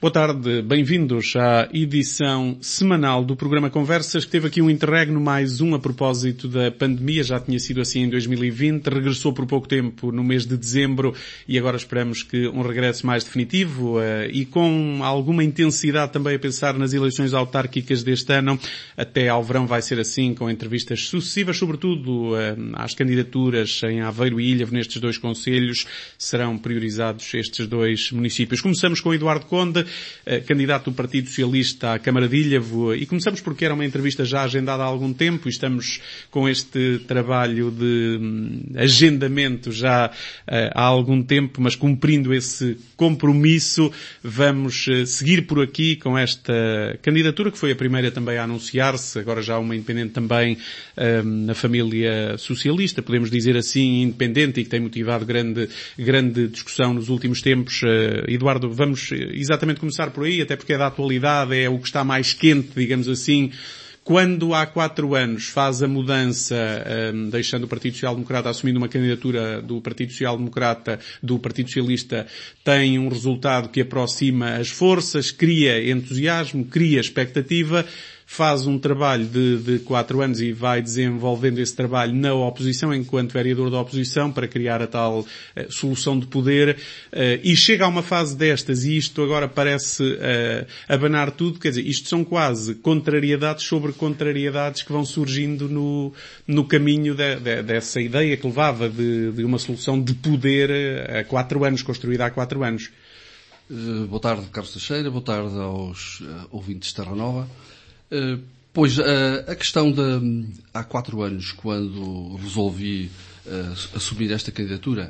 Boa tarde, bem-vindos à edição semanal do programa Conversas, que teve aqui um interregno, mais um a propósito da pandemia, já tinha sido assim em 2020, regressou por pouco tempo no mês de dezembro e agora esperamos que um regresso mais definitivo e com alguma intensidade também a pensar nas eleições autárquicas deste ano. Até ao verão vai ser assim, com entrevistas sucessivas, sobretudo às candidaturas em Aveiro e Ilhavo, nestes dois concelhos, serão priorizados estes dois municípios. Começamos com Eduardo Conde, candidato do Partido Socialista à Câmara de Ilhavo, e começamos porque era uma entrevista já agendada há algum tempo e estamos com este trabalho de agendamento já há algum tempo, mas cumprindo esse compromisso, vamos seguir por aqui com esta candidatura, que foi a primeira também a anunciar-se, agora já uma independente também na família socialista, podemos dizer assim, independente, e que tem motivado grande discussão nos últimos tempos. Eduardo, vamos exatamente começar por aí, até porque é da atualidade, é o que está mais quente, digamos assim. Quando há 4 anos faz a mudança, deixando o Partido Social Democrata, assumindo uma candidatura do Partido Social Democrata, do Partido Socialista, tem um resultado que aproxima as forças, cria entusiasmo, cria expectativa, faz um trabalho de 4 anos e vai desenvolvendo esse trabalho na oposição, enquanto vereador da oposição, para criar a tal solução de poder, e chega a uma fase destas, e isto agora parece abanar tudo, quer dizer, isto são quase contrariedades sobre contrariedades que vão surgindo no caminho dessa ideia que levava de uma solução de poder há 4 anos, construída há 4 anos. Boa tarde, Carlos Teixeira, boa tarde aos ouvintes de Terra Nova. Pois, a questão de há 4 anos, quando resolvi assumir esta candidatura,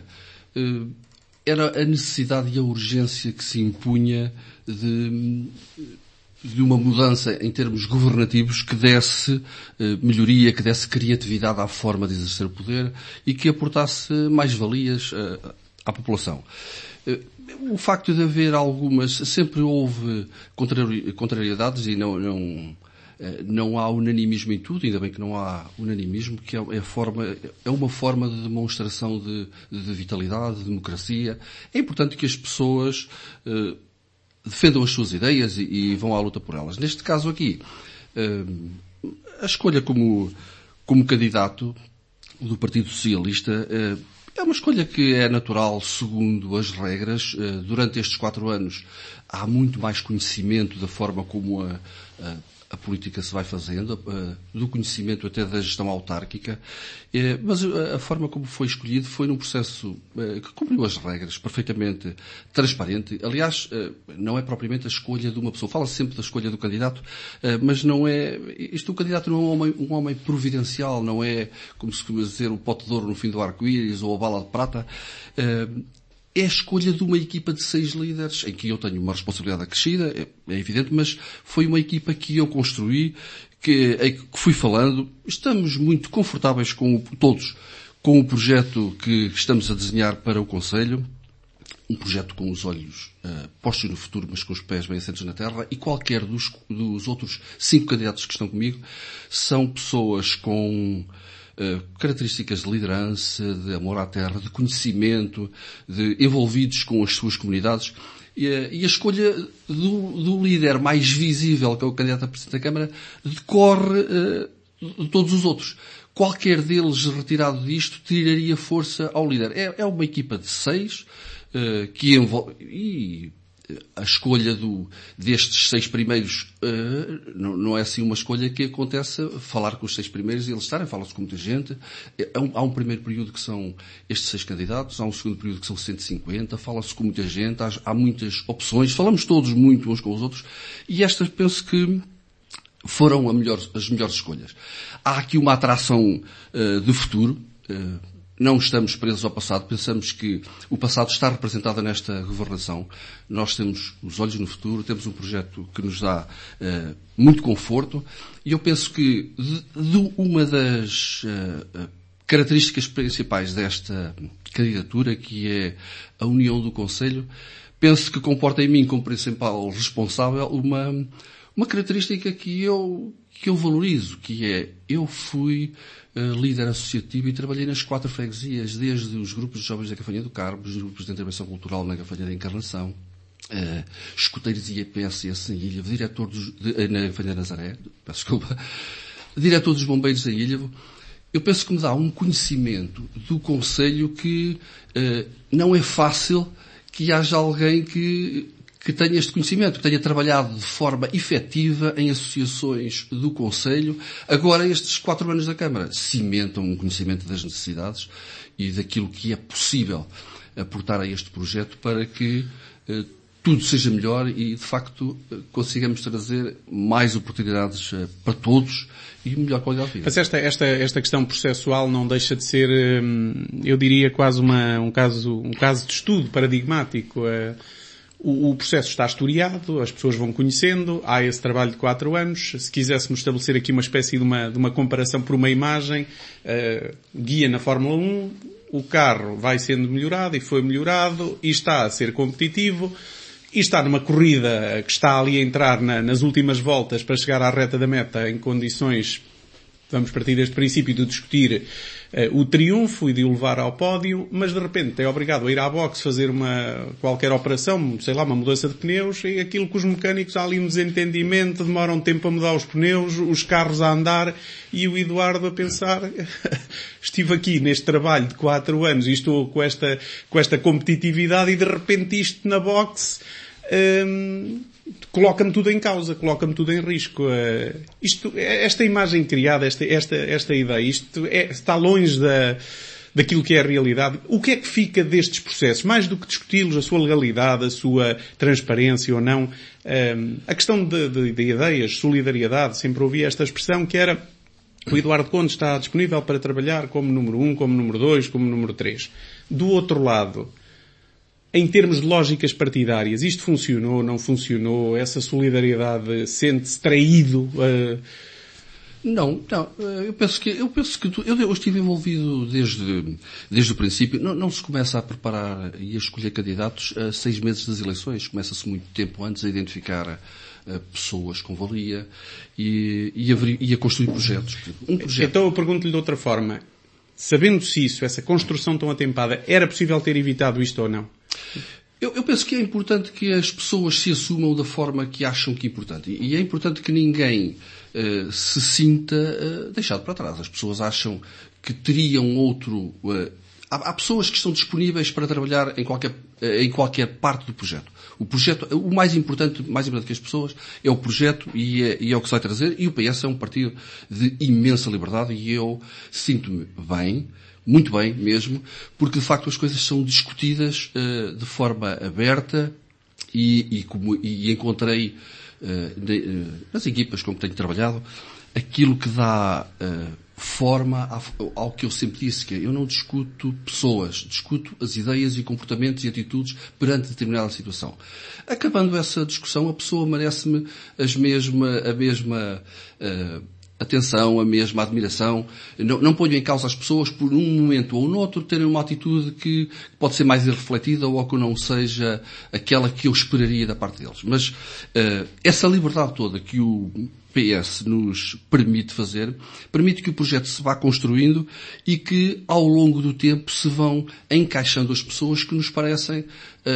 era a necessidade e a urgência que se impunha de uma mudança em termos governativos que desse melhoria, que desse criatividade à forma de exercer o poder e que aportasse mais-valias à população. O facto de haver sempre houve contrariedades e não há unanimismo em tudo, ainda bem que não há unanimismo, que é uma forma de demonstração de vitalidade, de democracia. É importante que as pessoas defendam as suas ideias e vão à luta por elas. Neste caso aqui, a escolha como candidato do Partido Socialista é uma escolha que é natural segundo as regras. Durante estes 4 anos há muito mais conhecimento da forma como a política se vai fazendo, do conhecimento até da gestão autárquica, mas a forma como foi escolhido foi num processo que cumpriu as regras, perfeitamente transparente. Aliás, não é propriamente a escolha de uma pessoa. Fala-se sempre da escolha do candidato, mas não é... O candidato não é um homem providencial, não é, como se costuma dizer, o pote de ouro no fim do arco-íris ou a bala de prata. É a escolha de uma equipa de 6 líderes, em que eu tenho uma responsabilidade acrescida, é evidente, mas foi uma equipa que eu construí, que fui falando. Estamos muito confortáveis todos com o projeto que estamos a desenhar para o Conselho. Um projeto com os olhos postos no futuro, mas com os pés bem assentos na terra, e qualquer dos outros 5 candidatos que estão comigo são pessoas com características de liderança, de amor à terra, de conhecimento, envolvidos com as suas comunidades. E a escolha do líder mais visível, que é o candidato a Presidente da Câmara, decorre de todos os outros. Qualquer deles retirado disto tiraria força ao líder. É uma equipa de 6 que envolve... E a escolha destes 6 primeiros não é assim uma escolha que acontece falar com os 6 primeiros e eles estarem, fala-se com muita gente. Há um primeiro período que são estes 6 candidatos, há um segundo período que são 150, fala-se com muita gente, há muitas opções, falamos todos muito uns com os outros, e estas penso que foram as melhores escolhas. Há aqui uma atração de futuro. Não estamos presos ao passado, pensamos que o passado está representado nesta governação. Nós temos os olhos no futuro, temos um projeto que nos dá muito conforto, e eu penso que uma das características principais desta candidatura, que é a união do Conselho, penso que comporta em mim como principal responsável uma característica que eu valorizo, que é, eu fui líder associativo e trabalhei nas 4 freguesias, desde os grupos de jovens da Gafanha do Carmo, os grupos de intervenção cultural na Gafanha da Encarnação, escuteiros e IPSS em Ilhavo, diretor na Avenida Nazaré, peço desculpa, diretor dos bombeiros em Ilhavo, eu penso que me dá um conhecimento do Conselho que não é fácil que haja alguém que tenha este conhecimento, que tenha trabalhado de forma efetiva em associações do Conselho. Agora, estes 4 anos da Câmara cimentam um conhecimento das necessidades e daquilo que é possível aportar a este projeto para que tudo seja melhor e, de facto, consigamos trazer mais oportunidades para todos e melhor qualidade de vida. Mas esta questão processual não deixa de ser, eu diria, quase um caso de estudo paradigmático. O processo está historiado, as pessoas vão conhecendo, há esse trabalho de 4 anos. Se quiséssemos estabelecer aqui uma espécie de uma comparação por uma imagem, guia na Fórmula 1, o carro vai sendo melhorado e foi melhorado e está a ser competitivo e está numa corrida que está ali a entrar nas últimas voltas para chegar à reta da meta em condições, vamos partir deste princípio de discutir o triunfo e de o levar ao pódio, mas de repente é obrigado a ir à boxe fazer qualquer operação, sei lá, uma mudança de pneus, e aquilo que os mecânicos, há ali um desentendimento, demoram tempo a mudar os pneus, os carros a andar, e o Eduardo a pensar, estive aqui neste trabalho de 4 anos e estou com esta competitividade e de repente isto na boxe, coloca-me tudo em causa, coloca-me tudo em risco. Esta imagem criada, esta ideia, isto está longe daquilo que é a realidade. O que é que fica destes processos? Mais do que discuti-los, a sua legalidade, a sua transparência ou não, a questão de ideias, solidariedade, sempre ouvi esta expressão que era: o Eduardo Conde está disponível para trabalhar como número 1, como número 2, como número 3. Do outro lado, em termos de lógicas partidárias, isto funcionou, não funcionou? Essa solidariedade sente-se traído? Não. Eu penso que eu estive envolvido desde o princípio. Não se começa a preparar e a escolher candidatos a 6 meses das eleições. Começa-se muito tempo antes a identificar pessoas com valia e a construir projetos. Então eu pergunto-lhe de outra forma. Sabendo-se isso, essa construção tão atempada, era possível ter evitado isto ou não? Eu penso que é importante que as pessoas se assumam da forma que acham que é importante. E é importante que ninguém se sinta deixado para trás. As pessoas acham que teriam outro... Há pessoas que estão disponíveis para trabalhar em qualquer parte do projeto. O mais importante que as pessoas é o projeto e é o que se vai trazer. E o PS é um partido de imensa liberdade e eu sinto-me bem, muito bem mesmo, porque de facto as coisas são discutidas de forma aberta e encontrei nas equipas com que tenho trabalhado aquilo que dá forma ao que eu sempre disse, que eu não discuto pessoas, discuto as ideias e comportamentos e atitudes perante determinada situação. Acabando essa discussão, a pessoa merece-me a mesma atenção, a mesma admiração. Não ponho em causa as pessoas por um momento ou noutro terem uma atitude que pode ser mais irrefletida ou que não seja aquela que eu esperaria da parte deles. Mas essa liberdade toda que o PS nos permite fazer, permite que o projeto se vá construindo e que ao longo do tempo se vão encaixando as pessoas que nos parecem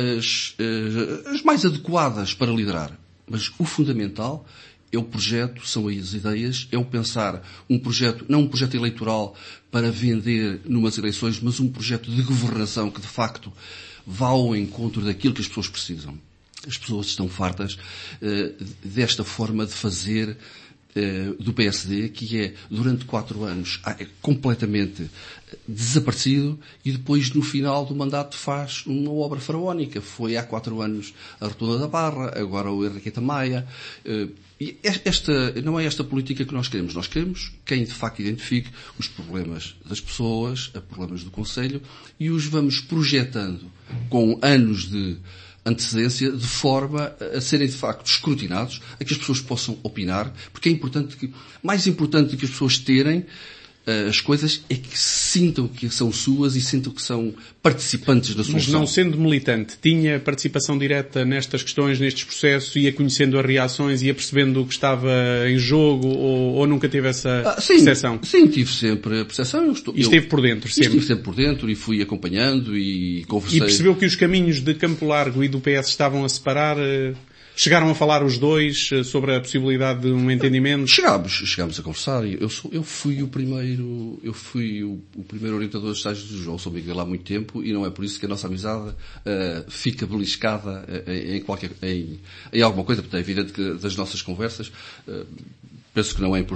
as mais adequadas para liderar. Mas o fundamental é o projeto, são as ideias, é o pensar um projeto, não um projeto eleitoral para vender numas eleições, mas um projeto de governação que de facto vá ao encontro daquilo que as pessoas precisam. As pessoas estão fartas desta forma de fazer do PSD, que é, durante 4 anos, completamente desaparecido e depois, no final do mandato, faz uma obra faraónica. Foi há 4 anos a Rotunda da Barra, agora o Henriqueta Maia. E não é esta política que nós queremos. Nós queremos quem, de facto, identifique os problemas das pessoas, os problemas do Conselho, e os vamos projetando com anos de antecedência, de forma a serem de facto escrutinados, a que as pessoas possam opinar, porque é importante mais importante do que as pessoas terem as coisas é que sintam que são suas e sintam que são participantes da solução. Mas não sendo militante, tinha participação direta nestas questões, nestes processos, ia conhecendo as reações, ia percebendo o que estava em jogo, ou nunca teve essa percepção? Sim, tive sempre a percepção. Esteve por dentro, sempre? Estive sempre por dentro e fui acompanhando e conversei. E percebeu que os caminhos de Campo Largo e do PS estavam a separar? Chegaram a falar os dois sobre a possibilidade de um entendimento? Chegámos a conversar. Eu fui o primeiro orientador de estágios do João São Miguel há muito tempo e não é por isso que a nossa amizade fica beliscada em alguma coisa, porque é evidente que das nossas conversas penso que não é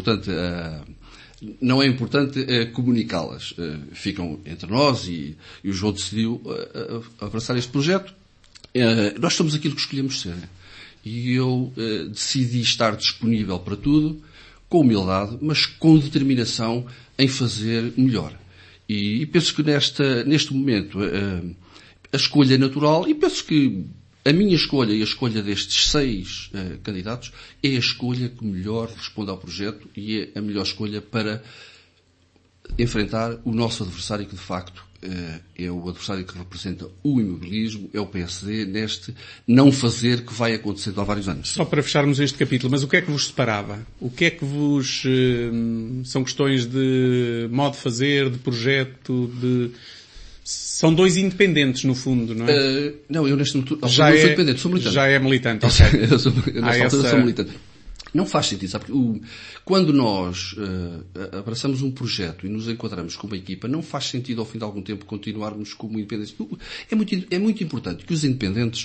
importante comunicá-las. Ficam entre nós e o João decidiu abraçar este projeto. Nós somos aquilo que escolhemos ser. E eu decidi estar disponível para tudo, com humildade, mas com determinação em fazer melhor. E penso que neste momento a escolha é natural, e penso que a minha escolha e a escolha destes 6 candidatos é a escolha que melhor responde ao projeto e é a melhor escolha para enfrentar o nosso adversário, que de facto é o adversário que representa o imobilismo, é o PSD, neste não fazer que vai acontecendo há vários anos. Só para fecharmos este capítulo, mas o que é que vos separava? O que é que vos... são questões de modo de fazer, de projeto, de... São 2 independentes, no fundo, não é? Não, eu neste momento... Já não sou independente, sou militante. Já é militante, ok. Eu nesta altura sou militante. Não faz sentido, sabe? Quando nós abraçamos um projeto e nos enquadramos como equipa, não faz sentido ao fim de algum tempo continuarmos como independentes. É muito importante que os independentes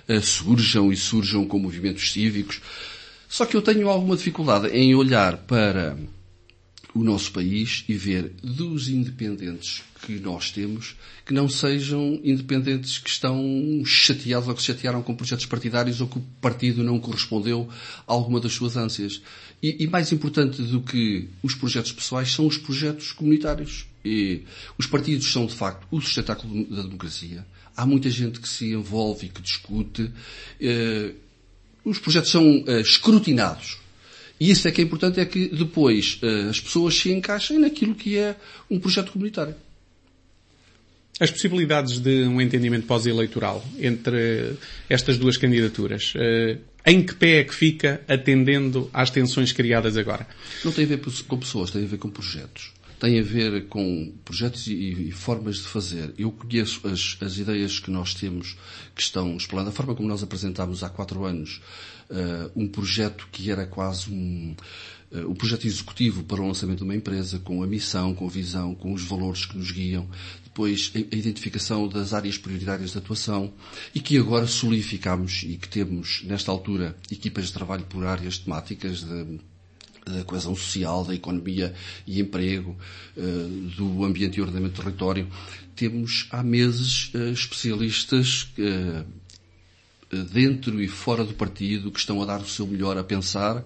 surjam com movimentos cívicos. Só que eu tenho alguma dificuldade em olhar para o nosso país e ver dos independentes que nós temos que não sejam independentes que estão chateados ou que se chatearam com projetos partidários ou que o partido não correspondeu a alguma das suas ânsias. E mais importante do que os projetos pessoais são os projetos comunitários. E os partidos são, de facto, o sustentáculo da democracia. Há muita gente que se envolve e que discute. Os projetos são escrutinados. E isso é que é importante, é que depois as pessoas se encaixem naquilo que é um projeto comunitário. As possibilidades de um entendimento pós-eleitoral entre estas 2 candidaturas, em que pé é que fica atendendo às tensões criadas agora? Não tem a ver com pessoas, tem a ver com projetos. Tem a ver com projetos e formas de fazer. Eu conheço as ideias que nós temos que estão explorando. A forma como nós apresentámos há 4 anos um projeto que era quase um projeto executivo para o lançamento de uma empresa, com a missão, com a visão, com os valores que nos guiam. Depois, a identificação das áreas prioritárias de atuação e que agora solidificamos e que temos, nesta altura, equipas de trabalho por áreas temáticas da coesão social, da economia e emprego, do ambiente e ordenamento do território. Temos há meses especialistas dentro e fora do partido que estão a dar o seu melhor a pensar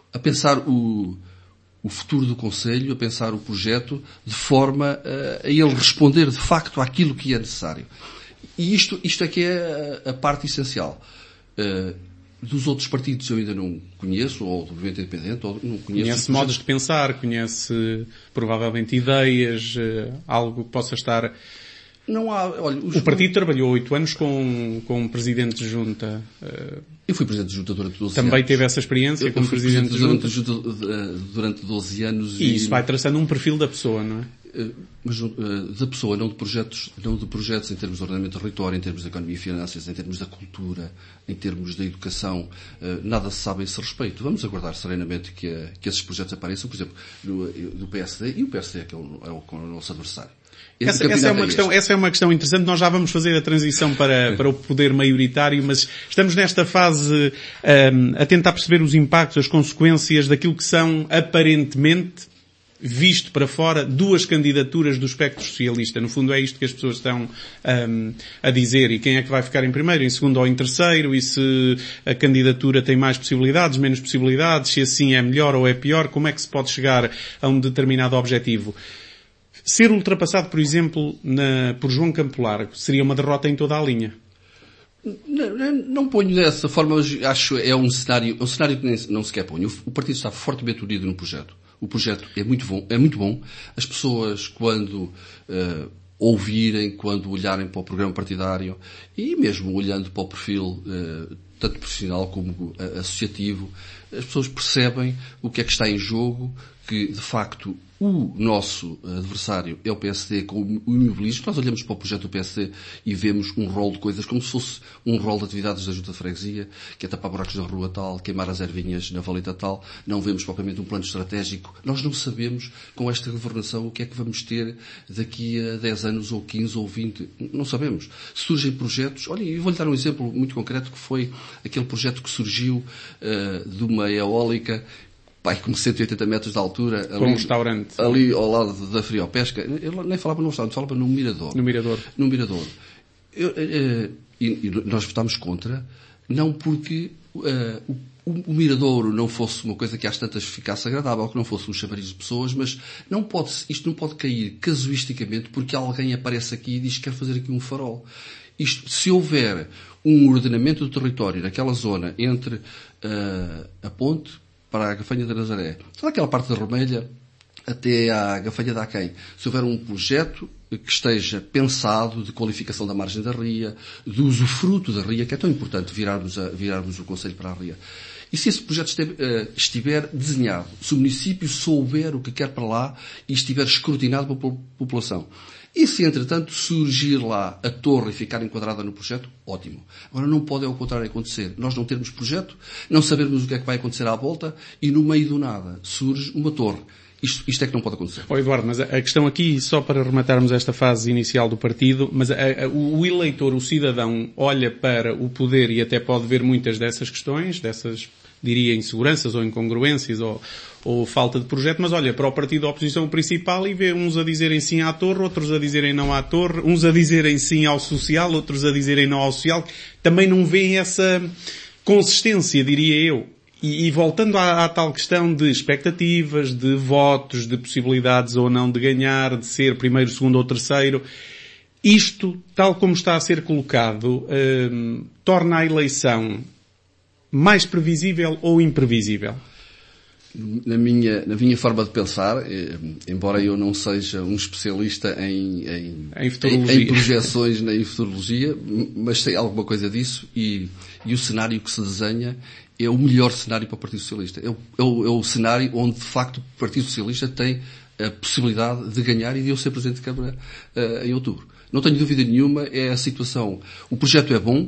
o futuro do Conselho, a pensar o projeto de forma a ele responder de facto àquilo que é necessário. E isto é que é a parte essencial. Dos outros partidos eu ainda não conheço, ou do movimento independente, ou não conheço. Conhece modos de pensar, conhece provavelmente ideias, algo que possa estar... Não há, olha, o partido trabalhou 8 anos com um presidente de junta. Eu fui presidente de junta durante 12 anos. Também teve essa experiência como presidente de junta? Durante 12 anos. E isso vai traçando um perfil da pessoa, não é? Mas da pessoa, não de projetos em termos de ordenamento do território, em termos de economia e finanças, em termos da cultura, em termos da educação. Nada se sabe a esse respeito. Vamos aguardar serenamente que esses projetos apareçam, por exemplo, do PSD, e o PSD que é o nosso adversário. Essa é uma questão interessante. Nós já vamos fazer a transição para o poder maioritário, mas estamos nesta fase a tentar perceber os impactos, as consequências daquilo que são, aparentemente, visto para fora, 2 candidaturas do espectro socialista. No fundo é isto que as pessoas estão a dizer. E quem é que vai ficar em primeiro, em segundo ou em terceiro? E se a candidatura tem mais possibilidades, menos possibilidades? Se assim é melhor ou é pior? Como é que se pode chegar a um determinado objetivo? Ser ultrapassado, por exemplo, por João Campo Largo, seria uma derrota em toda a linha? Não ponho dessa forma, mas acho é um cenário que não sequer ponho. O partido está fortemente unido no projeto. O projeto é muito bom. As pessoas, quando ouvirem, quando olharem para o programa partidário e mesmo olhando para o perfil tanto profissional como associativo, as pessoas percebem o que é que está em jogo, que de facto o nosso adversário é o PSD com o imobilismo. Nós olhamos para o projeto do PSD e vemos um rol de coisas como se fosse um rol de atividades da Junta de Freguesia, que é tapar buracos na rua tal, queimar as ervinhas na valeta tal. Não vemos propriamente um plano estratégico. Nós não sabemos, com esta governação, o que é que vamos ter daqui a 10 anos, ou 15, ou 20. Não sabemos. Surgem projetos. Olha, eu vou-lhe dar um exemplo muito concreto, que foi aquele projeto que surgiu de uma eólica, com 180 metros de altura. Com um restaurante. Ali ao lado da Friopesca. Ele nem falava num restaurante, falava num mirador. No mirador. E nós votámos contra, não porque o miradouro não fosse uma coisa que às tantas ficasse agradável, que não fosse um chamariz de pessoas, mas isto não pode cair casuisticamente porque alguém aparece aqui e diz que quer fazer aqui um farol. Se houver um ordenamento do território naquela zona entre a ponte para a Gafanha da Nazaré, toda aquela parte da Romelha até à Gafanha da Aquém, se houver um projeto que esteja pensado de qualificação da margem da ria, do usufruto da ria, que é tão importante virarmos o concelho para a ria. E se esse projeto estiver desenhado, se o município souber o que quer para lá e estiver escrutinado pela população, e se, entretanto, surgir lá a torre e ficar enquadrada no projeto, ótimo. Agora não pode, ao contrário, acontecer. Nós não termos projeto, não sabermos o que é que vai acontecer à volta e, no meio do nada, surge uma torre. Isto é que não pode acontecer. Eduardo, mas a questão aqui, só para rematarmos esta fase inicial do partido, mas o eleitor, o cidadão, olha para o poder e até pode ver muitas dessas questões, dessas, diria, inseguranças ou incongruências ou falta de projeto, mas olha para o partido da oposição principal e vê uns a dizerem sim à torre, outros a dizerem não à torre, uns a dizerem sim ao social, outros a dizerem não ao social. Também não vêem essa consistência, diria eu. E voltando à tal questão de expectativas, de votos, de possibilidades ou não de ganhar, de ser primeiro, segundo ou terceiro, isto, tal como está a ser colocado, torna a eleição mais previsível ou imprevisível? Na minha forma de pensar, embora eu não seja um especialista em projeções nem em futurologia, mas sei alguma coisa disso e o cenário que se desenha é o melhor cenário para o Partido Socialista. É o cenário onde, de facto, o Partido Socialista tem a possibilidade de ganhar e de eu ser Presidente de Câmara em outubro. Não tenho dúvida nenhuma, é a situação. O projeto é bom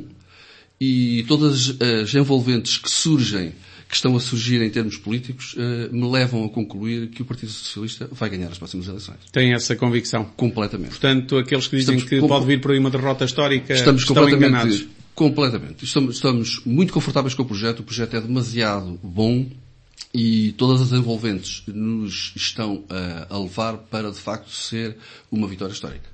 e todas as envolventes que estão a surgir em termos políticos, me levam a concluir que o Partido Socialista vai ganhar as próximas eleições. Tem essa convicção? Completamente. Portanto, aqueles que dizem que pode vir por aí uma derrota histórica estão enganados? Completamente. Estamos muito confortáveis com o projeto é demasiado bom e todas as envolventes nos estão a levar para, de facto, ser uma vitória histórica.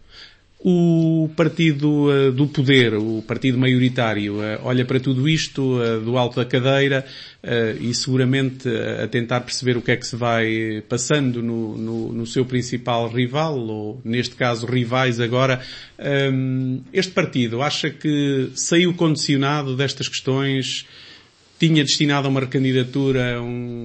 O partido do poder, o partido maioritário, olha para tudo isto do alto da cadeira e seguramente a tentar perceber o que é que se vai passando no seu principal rival, ou neste caso rivais agora. Este partido acha que saiu condicionado destas questões? Tinha destinado a uma recandidatura,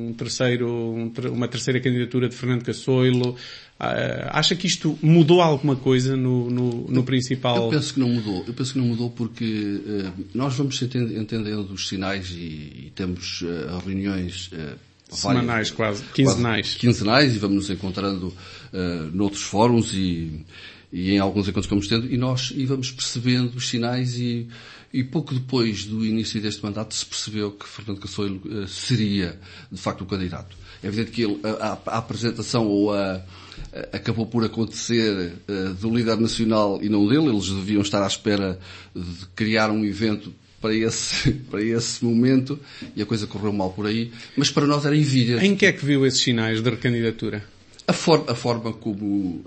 uma terceira candidatura de Fernando Cassoilo? Acha que isto mudou alguma coisa no principal? Eu penso que não mudou porque nós vamos entendendo os sinais e temos reuniões semanais, quase quinzenais e vamos nos encontrando noutros fóruns e em alguns encontros que vamos tendo e vamos percebendo os sinais e pouco depois do início deste mandato se percebeu que Fernando Cassoilo seria de facto o candidato. É evidente que a apresentação acabou por acontecer do líder nacional e não dele. Eles deviam estar à espera de criar um evento para esse momento e a coisa correu mal por aí. Mas para nós era evidente. Em que é que viu esses sinais de recandidatura? A forma como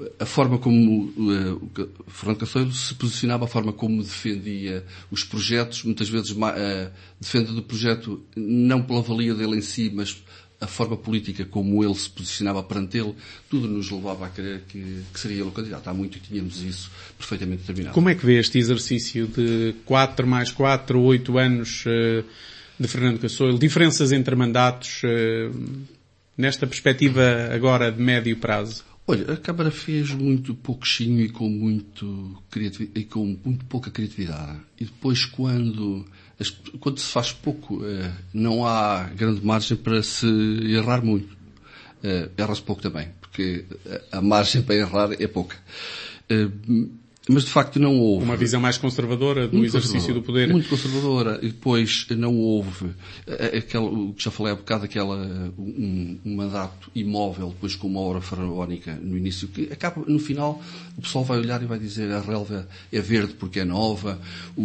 Fernando Cassoilo se posicionava, a forma como defendia os projetos, muitas vezes defende do projeto não pela valia dele em si, mas a forma política como ele se posicionava perante ele, tudo nos levava a crer que seria ele o candidato. Há muito tínhamos isso perfeitamente determinado. Como é que vê este exercício de 4 mais 4, 8 anos de Fernando Cassoilo? Diferenças entre mandatos? nesta perspectiva agora de médio prazo? Olha, a Câmara fez muito pouquinho e com muito pouca criatividade. E depois, quando se faz pouco, não há grande margem para se errar muito. Erra-se pouco também, porque a margem para errar é pouca. Mas de facto não houve. Uma visão mais conservadora do exercício do poder. Muito conservadora. E depois não houve o que já falei há bocado, um mandato imóvel, depois com uma obra faraónica no início, que acaba, no final, o pessoal vai olhar e vai dizer a relva é verde porque é nova,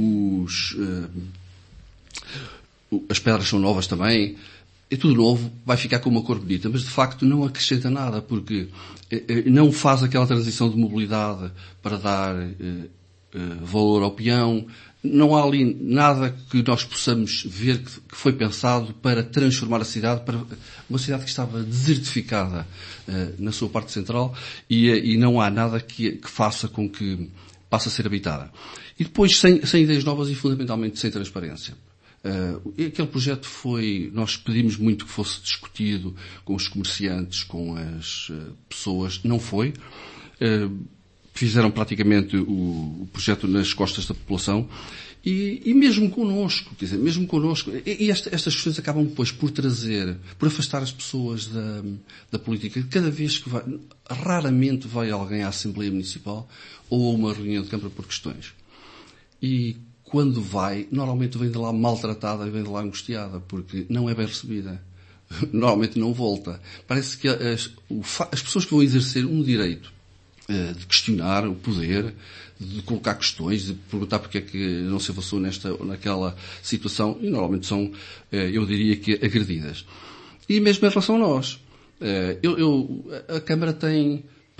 as pedras são novas também. É tudo novo, vai ficar com uma cor bonita, mas de facto não acrescenta nada, porque não faz aquela transição de mobilidade para dar valor ao peão. Não há ali nada que nós possamos ver que foi pensado para transformar a cidade para uma cidade que estava desertificada na sua parte central e não há nada que faça com que passe a ser habitada. E depois sem ideias novas e fundamentalmente sem transparência. Aquele projeto nós pedimos muito que fosse discutido com os comerciantes, com as pessoas, não foi. Fizeram praticamente o projeto nas costas da população e mesmo connosco, quer dizer, e estas questões acabam depois por afastar as pessoas da política. Cada vez que raramente vai alguém à Assembleia Municipal ou a uma reunião de Câmara por questões. E quando vai, normalmente vem de lá maltratada e vem de lá angustiada, porque não é bem recebida. Normalmente não volta. Parece que as pessoas que vão exercer um direito de questionar o poder, de colocar questões, de perguntar porque é que não se avançou naquela situação, e normalmente são, eu diria que, agredidas. E mesmo em relação a nós. A Câmara tem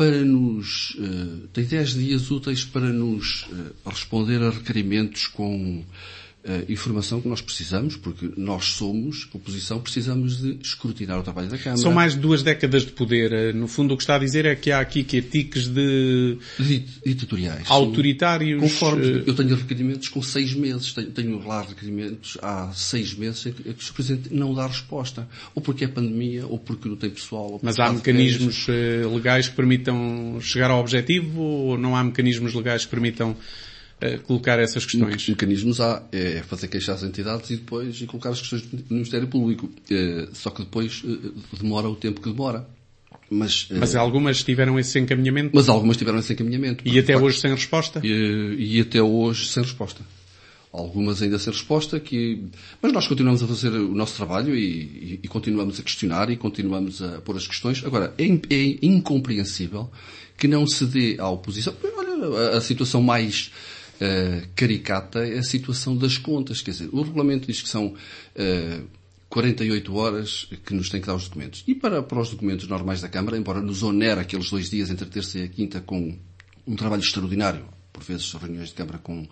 10 dias úteis para nos responder a requerimentos com informação que nós precisamos, porque nós somos, oposição, precisamos de escrutinar o trabalho da Câmara. São mais de 2 décadas de poder. No fundo, o que está a dizer é que há aqui tiques ditatoriais. Autoritários. Conforme eu tenho requerimentos com 6 meses. Tenho lá requerimentos há 6 meses que o Sr. Presidente não dá resposta. Ou porque é pandemia, ou porque não tem pessoal. Mas há mecanismos legais que permitam chegar ao objetivo, ou não há mecanismos legais que permitam colocar essas questões? Mecanismos há, é fazer queixar as entidades e colocar as questões no Ministério Público. Só que depois demora o tempo que demora. Mas algumas tiveram esse encaminhamento? Mas algumas tiveram esse encaminhamento. E até hoje sem resposta? E até hoje sem resposta. Algumas ainda sem resposta, mas nós continuamos a fazer o nosso trabalho e continuamos a questionar e continuamos a pôr as questões. Agora, é incompreensível que não se dê à oposição. Olha, a situação mais caricata é a situação das contas. Quer dizer, o regulamento diz que são 48 horas que nos tem que dar os documentos. E para os documentos normais da Câmara, embora nos onere aqueles 2 dias entre a terça e a quinta com um trabalho extraordinário, por vezes reuniões de Câmara com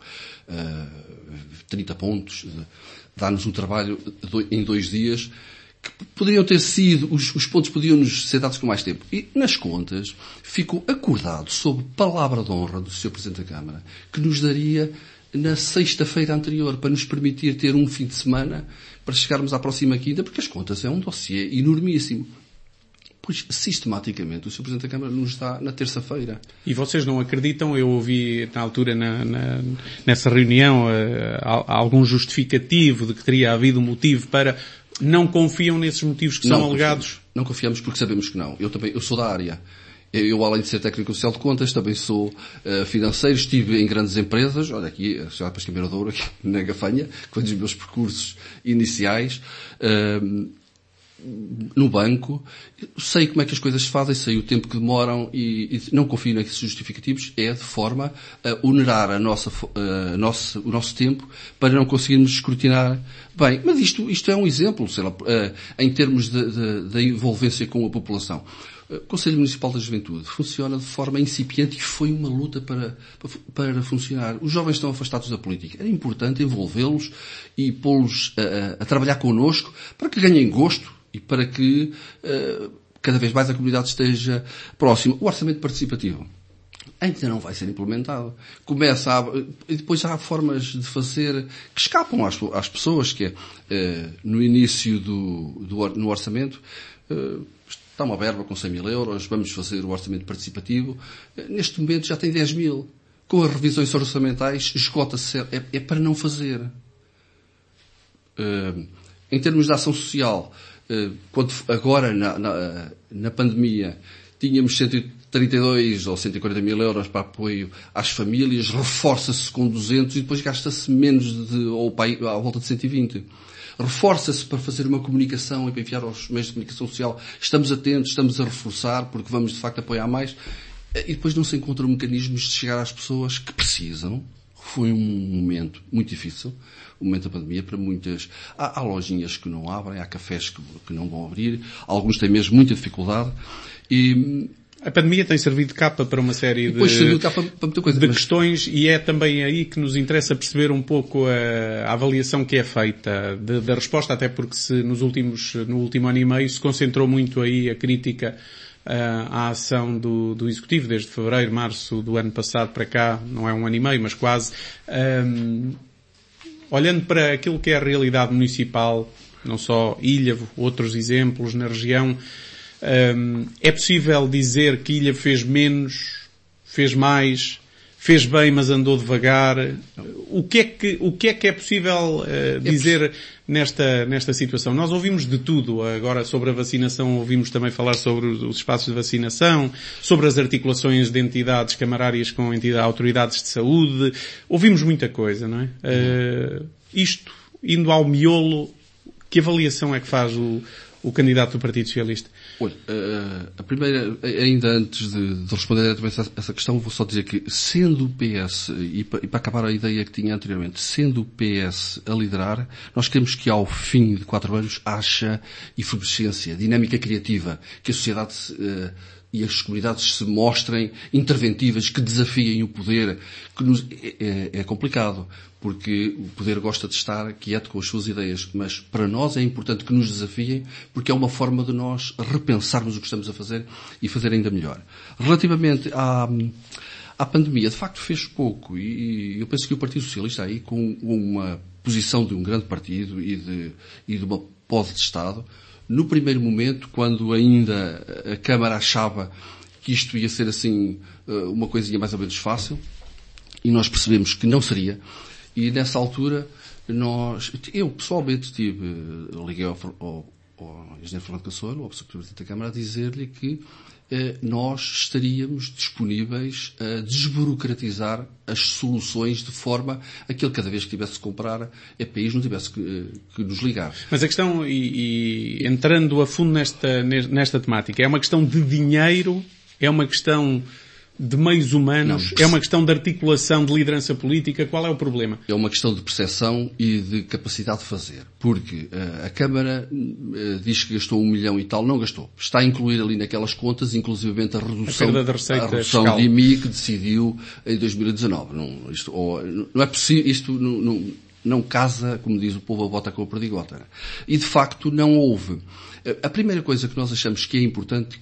30 pontos, dá-nos um trabalho em 2 dias, que poderiam ter sido, os pontos podiam-nos ser dados com mais tempo. E nas contas, ficou acordado, sob palavra de honra do Sr. Presidente da Câmara, que nos daria na sexta-feira anterior, para nos permitir ter um fim de semana, para chegarmos à próxima quinta, porque as contas é um dossiê enormíssimo. Pois, sistematicamente, o Sr. Presidente da Câmara nos dá na terça-feira. E vocês não acreditam? Eu ouvi, na altura, nessa reunião, algum justificativo de que teria havido um motivo para... Não confiam nesses motivos que são alegados? Não confiamos porque sabemos que não. Eu sou da área. Eu, além de ser técnico social de contas, também sou financeiro. Estive em grandes empresas. Olha aqui, já para Escameira de Ouro, aqui na Gafanha, que foi dos meus percursos iniciais. No banco. Sei como é que as coisas se fazem, sei o tempo que demoram e não confio nesses justificativos. É de forma a onerar o nosso tempo para não conseguirmos escrutinar bem. Mas isto é um exemplo, sei lá, em termos da envolvência com a população. O Conselho Municipal da Juventude funciona de forma incipiente e foi uma luta para funcionar. Os jovens estão afastados da política. Era importante envolvê-los e pô-los a trabalhar connosco para que ganhem gosto e para que cada vez mais a comunidade esteja próxima. O orçamento participativo ainda não vai ser implementado. E depois há formas de fazer que escapam às pessoas, que é no início no orçamento, está uma verba com 100 mil euros, vamos fazer o orçamento participativo. Neste momento já tem 10 mil. Com as revisões orçamentais, esgota-se, é para não fazer. Em termos de ação social, quando agora na pandemia tínhamos 132 ou 140 mil euros para apoio às famílias, reforça-se com 200 e depois gasta-se menos ou à volta de 120. Reforça-se para fazer uma comunicação e para enviar aos meios de comunicação social. Estamos atentos, estamos a reforçar, porque vamos de facto apoiar mais. E depois não se encontram mecanismos de chegar às pessoas que precisam. Foi um momento muito difícil, o momento da pandemia, para muitas. Há lojinhas que não abrem, há cafés que não vão abrir, alguns têm mesmo muita dificuldade. E a pandemia tem servido de capa para uma série de questões, e é também aí que nos interessa perceber um pouco a avaliação que é feita da resposta, até porque no último ano e meio se concentrou muito aí a crítica à ação do Executivo, desde fevereiro, março do ano passado para cá, não é um ano e meio, mas quase. Olhando para aquilo que é a realidade municipal, não só Ilhavo, outros exemplos na região, é possível dizer que Ilhavo fez menos, fez mais, fez bem, mas andou devagar? O que é que é possível dizer nesta situação? Nós ouvimos de tudo. Agora, sobre a vacinação, ouvimos também falar sobre os espaços de vacinação, sobre as articulações de entidades camarárias com autoridades de saúde. Ouvimos muita coisa, não é? Isto, indo ao miolo, que avaliação é que faz o candidato do Partido Socialista? Olha, a primeira, ainda antes de responder diretamente a essa questão, vou só dizer que, sendo o PS, e para acabar a ideia que tinha anteriormente, sendo o PS a liderar, nós queremos que ao fim de 4 anos haja efervescência, dinâmica criativa, que a sociedade e as comunidades se mostrem interventivas, que desafiem o poder, é complicado, porque o poder gosta de estar quieto com as suas ideias, mas para nós é importante que nos desafiem, porque é uma forma de nós repensarmos o que estamos a fazer e fazer ainda melhor. Relativamente à pandemia, de facto fez pouco, e eu penso que o Partido Socialista aí, com uma posição de um grande partido e de uma posse de Estado, no primeiro momento, quando ainda a Câmara achava que isto ia ser assim uma coisinha mais ou menos fácil, e nós percebemos que não seria, e nessa altura eu pessoalmente liguei ao engenheiro Fernando Caçoeiro, ao Presidente da Câmara, a dizer-lhe que nós estaríamos disponíveis a desburocratizar as soluções de forma a que ele, cada vez que tivesse que comprar EPIs, não tivesse que nos ligar. Mas a questão, e entrando a fundo nesta temática, é uma questão de dinheiro, é uma questão de meios humanos, é uma questão de articulação de liderança política? Qual é o problema? É uma questão de percepção e de capacidade de fazer. Porque a Câmara diz que gastou 1 milhão e tal, não gastou. Está a incluir ali naquelas contas, inclusivamente a redução de IMI que decidiu em 2019. Não é possível, isto não casa, como diz o povo, a bota com a perdigota. E de facto não houve. A primeira coisa que nós achamos que é importante,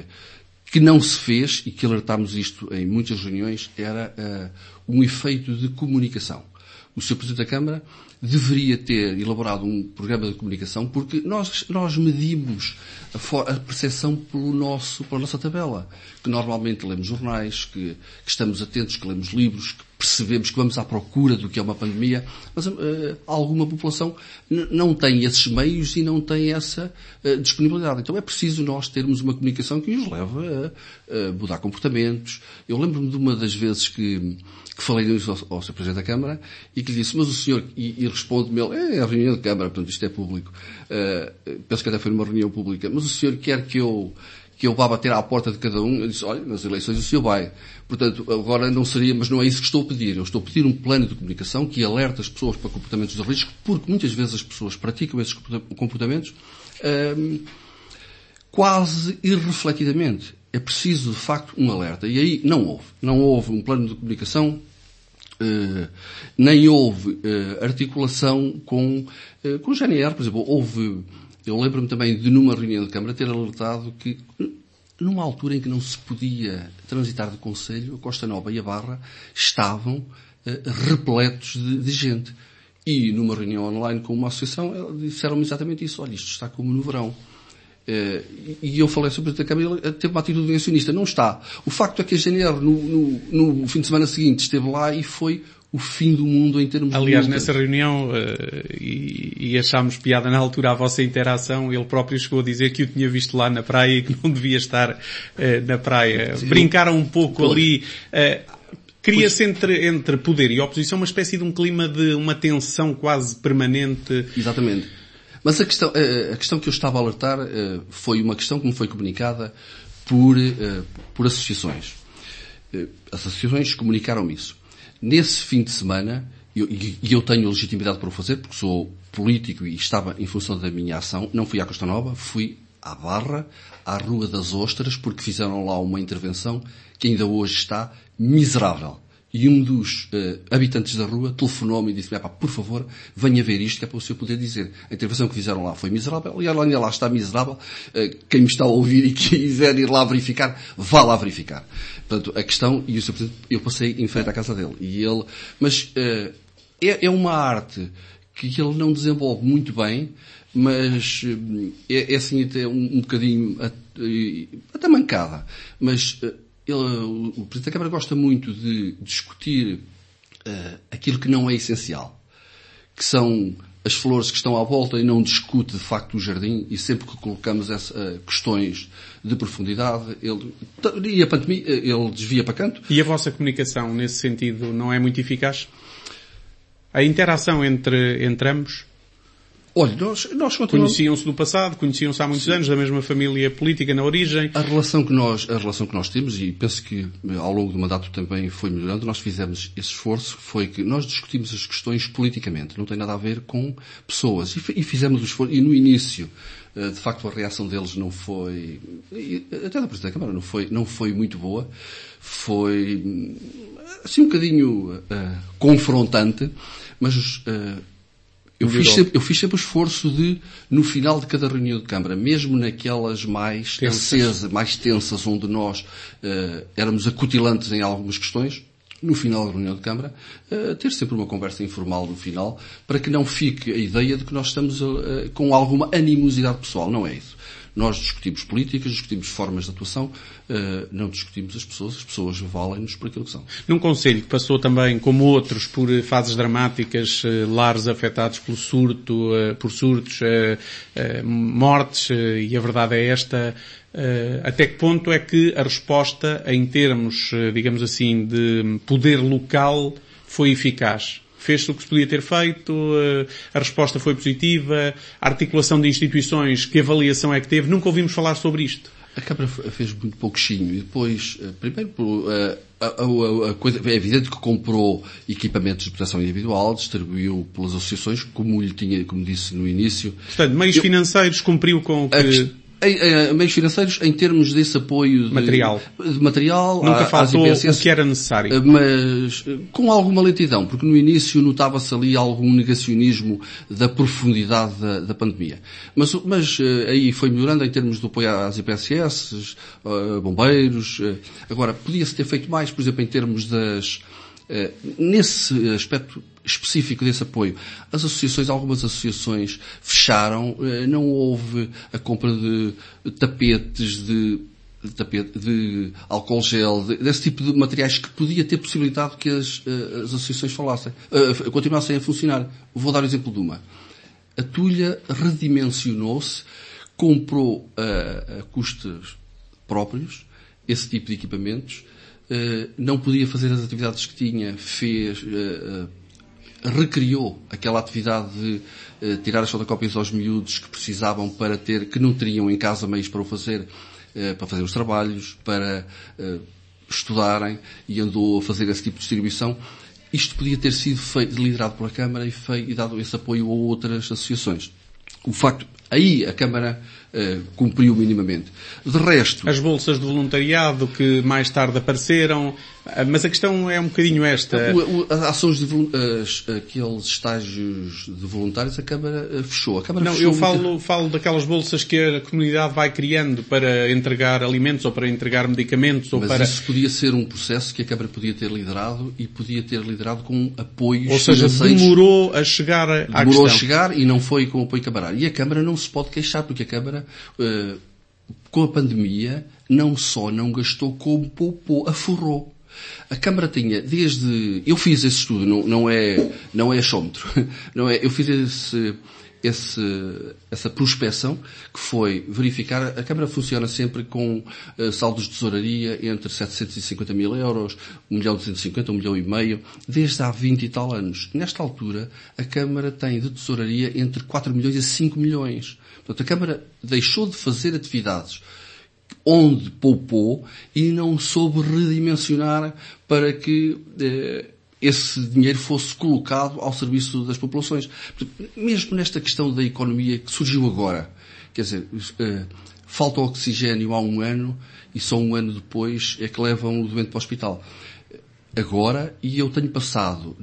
que não se fez, e que alertámos isto em muitas reuniões, era um efeito de comunicação. O Sr. Presidente da Câmara deveria ter elaborado um programa de comunicação, porque nós medimos a percepção pela nossa tabela, que normalmente lemos jornais, que estamos atentos, que lemos livros, que percebemos que vamos à procura do que é uma pandemia, mas alguma população não tem esses meios e não tem essa disponibilidade. Então é preciso nós termos uma comunicação que nos leve a mudar comportamentos. Eu lembro-me de uma das vezes que falei nisso ao Sr. Presidente da Câmara e que lhe disse, mas o senhor, e responde-me ele, é a reunião de Câmara, portanto isto é público, penso que até foi numa reunião pública, mas o senhor quer que eu vá bater à porta de cada um? Eu disse, olha, nas eleições o senhor vai. Portanto, agora não seria, mas não é isso que estou a pedir. Eu estou a pedir um plano de comunicação que alerte as pessoas para comportamentos de risco, porque muitas vezes as pessoas praticam esses comportamentos quase irrefletidamente. É preciso, de facto, um alerta. E aí não houve. Não houve um plano de comunicação, nem houve articulação com o GNR, por exemplo. Eu lembro-me também de, numa reunião de Câmara, ter alertado que, numa altura em que não se podia transitar de Conselho, a Costa Nova e a Barra estavam repletos de gente. E, numa reunião online com uma associação, disseram-me exatamente isso. Olha, isto está como no verão. E eu falei sobre a Câmara, ele teve uma atitude negacionista. Não está. O facto é que a GNR, no fim de semana seguinte, esteve lá e foi o fim do mundo em termos de... Aliás, nessa reunião, e achámos piada na altura a vossa interação, ele próprio chegou a dizer que o tinha visto lá na praia e que não devia estar na praia. Brincaram um pouco ali. Cria-se entre poder e oposição uma espécie de um clima de uma tensão quase permanente. Exatamente. Mas a questão que eu estava a alertar foi uma questão que me foi comunicada por associações. As associações comunicaram isso. Nesse fim de semana, e eu tenho legitimidade para o fazer, porque sou político e estava em função da minha ação, não fui à Costa Nova, fui à Barra, à Rua das Ostras, porque fizeram lá uma intervenção que ainda hoje está miserável. E um dos habitantes da rua telefonou-me e disse-me, por favor, venha ver isto, que é para o senhor poder dizer. A intervenção que fizeram lá foi miserável, e ainda lá está miserável. Quem me está a ouvir e quiser ir lá verificar, vá lá verificar. Portanto, a questão, e o senhor Presidente, eu passei em frente à casa dele, e ele, mas é uma arte que ele não desenvolve muito bem, mas é assim até um bocadinho até mancada. Mas o Presidente da Câmara gosta muito de discutir aquilo que não é essencial, que são as flores que estão à volta, e não discute de facto o jardim, e sempre que colocamos questões de profundidade, e a pandemia, ele desvia para canto. E a vossa comunicação, nesse sentido, não é muito eficaz? A interação entre ambos? Olha, nós continuamos... Conheciam-se do passado, conheciam-se há muitos anos, da mesma família política na origem. A relação que nós temos, e penso que ao longo do mandato também foi melhorando, nós fizemos esse esforço, foi que nós discutimos as questões politicamente, não tem nada a ver com pessoas. E fizemos o esforço, e no início, de facto, a reação deles não foi, até da Presidente da Câmara, não foi muito boa, foi assim um bocadinho confrontante, mas... Eu fiz sempre o esforço de, no final de cada reunião de Câmara, mesmo naquelas mais tensas, onde nós éramos acutilantes em algumas questões, no final da reunião de Câmara, ter sempre uma conversa informal no final, para que não fique a ideia de que nós estamos com alguma animosidade pessoal. Não é isso. Nós discutimos políticas, discutimos formas de atuação, não discutimos as pessoas valem-nos por aquilo que são. Num concelho que passou também, como outros, por fases dramáticas, lares afetados por surtos, mortes, e a verdade é esta, até que ponto é que a resposta, em termos, digamos assim, de poder local, foi eficaz? Fez-se o que se podia ter feito, a resposta foi positiva, a articulação de instituições, que avaliação é que teve? Nunca ouvimos falar sobre isto. A Câmara fez muito pouquinho, e depois, primeiro, a coisa, é evidente que comprou equipamentos de proteção individual, distribuiu pelas associações, como disse no início. Portanto, meios financeiros, cumpriu com o que... Meios financeiros em termos desse apoio de material nunca faltou o que era necessário, mas com alguma lentidão, porque no início notava-se ali algum negacionismo da profundidade da pandemia, mas aí foi melhorando em termos de apoio às IPSS, bombeiros. Agora, podia-se ter feito mais, por exemplo, em termos nesse aspecto específico desse apoio. Algumas associações fecharam, não houve a compra de tapetes, de álcool gel, desse tipo de materiais que podia ter possibilitado que as associações continuassem a funcionar. Vou dar o exemplo de uma. A Tulha redimensionou-se, comprou a custos próprios esse tipo de equipamentos, não podia fazer as atividades que tinha, recriou aquela atividade de tirar as fotocópias aos miúdos que precisavam que não teriam em casa meios para o fazer, para fazer os trabalhos, para estudarem, e andou a fazer esse tipo de distribuição. Isto podia ter sido liderado pela Câmara e dado esse apoio a outras associações. O facto, aí a Câmara cumpriu minimamente. De resto... As bolsas de voluntariado que mais tarde apareceram, mas a questão é um bocadinho esta. As ações aqueles estágios de voluntários, a Câmara fechou. Eu falo daquelas bolsas que a comunidade vai criando para entregar alimentos ou para entregar medicamentos. Mas isso podia ser um processo que a Câmara podia ter liderado, e podia ter liderado com apoios financeiros. Ou seja, demorou a chegar à questão. Demorou a chegar e não foi com apoio camarário. E a Câmara não se pode queixar, porque a Câmara, com a pandemia, não só não gastou, como poupou, aforrou. A Câmara tinha, eu fiz esse estudo, não é achómetro, não é, eu fiz essa prospeção, que foi verificar, a Câmara funciona sempre com saldos de tesouraria entre 750 mil euros, 1.250.000, 1,5 milhão, desde há 20 e tal anos. Nesta altura, a Câmara tem de tesouraria entre 4 milhões e 5 milhões. Portanto, a Câmara deixou de fazer atividades onde poupou e não soube redimensionar para que esse dinheiro fosse colocado ao serviço das populações. Mesmo nesta questão da economia que surgiu agora, quer dizer, falta oxigênio há um ano e só um ano depois é que levam o doente para o hospital. Agora, e eu tenho passado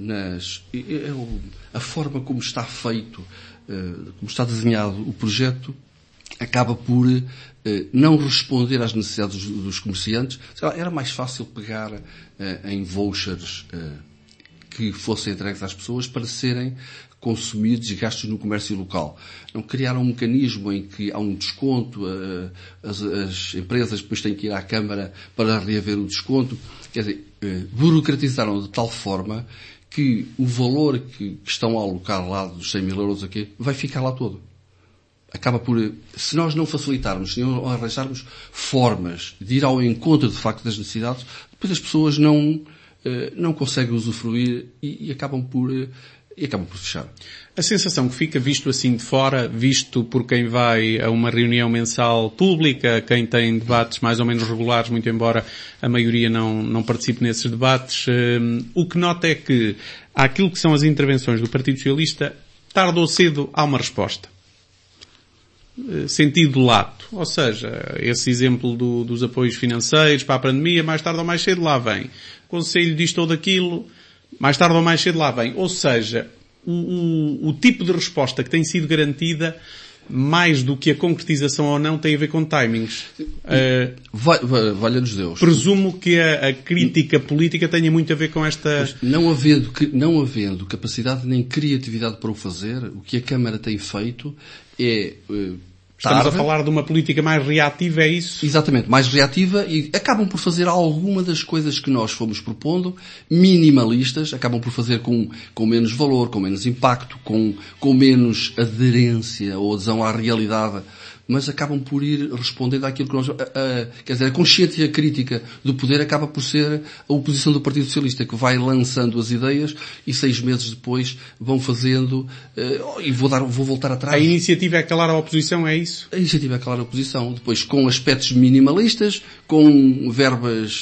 a forma como está feito, como está desenhado o projeto, acaba por não responder às necessidades dos comerciantes. Era mais fácil pegar em vouchers que fossem entregues às pessoas para serem consumidos e gastos no comércio local. Não criar um mecanismo em que há um desconto, as empresas depois têm que ir à Câmara para reaver o desconto. Quer dizer, burocratizaram de tal forma que o valor que estão a alocar lá dos 100 mil euros aqui vai ficar lá todo. Acaba por, se nós não facilitarmos, se não arranjarmos formas de ir ao encontro de facto das necessidades, depois as pessoas não conseguem usufruir e acabam por fechar. A sensação que fica, visto assim de fora, visto por quem vai a uma reunião mensal pública, quem tem debates mais ou menos regulares, muito embora a maioria não participe nesses debates, o que nota é que àquilo que são as intervenções do Partido Socialista, tarde ou cedo há uma resposta. Sentido lato. Ou seja, esse exemplo dos apoios financeiros para a pandemia, mais tarde ou mais cedo lá vem. Conselho disto ou daquilo, mais tarde ou mais cedo lá vem. Ou seja, o tipo de resposta que tem sido garantida, mais do que a concretização ou não, tem a ver com timings. Valha-nos Deus. Presumo que a crítica política tenha muito a ver com esta... Mas não havendo capacidade nem criatividade para o fazer, o que a Câmara tem feito é... Estamos a falar de uma política mais reativa, é isso? Exatamente, mais reativa, e acabam por fazer alguma das coisas que nós fomos propondo, minimalistas, acabam por fazer com menos valor, com menos impacto, com menos aderência ou adesão à realidade, mas acabam por ir respondendo àquilo que nós... quer dizer, a consciência crítica do poder acaba por ser a oposição do Partido Socialista, que vai lançando as ideias e 6 meses depois vão fazendo... e vou voltar atrás. A iniciativa é calar a oposição, é isso? A iniciativa é calar a oposição. Depois, com aspectos minimalistas, com verbas...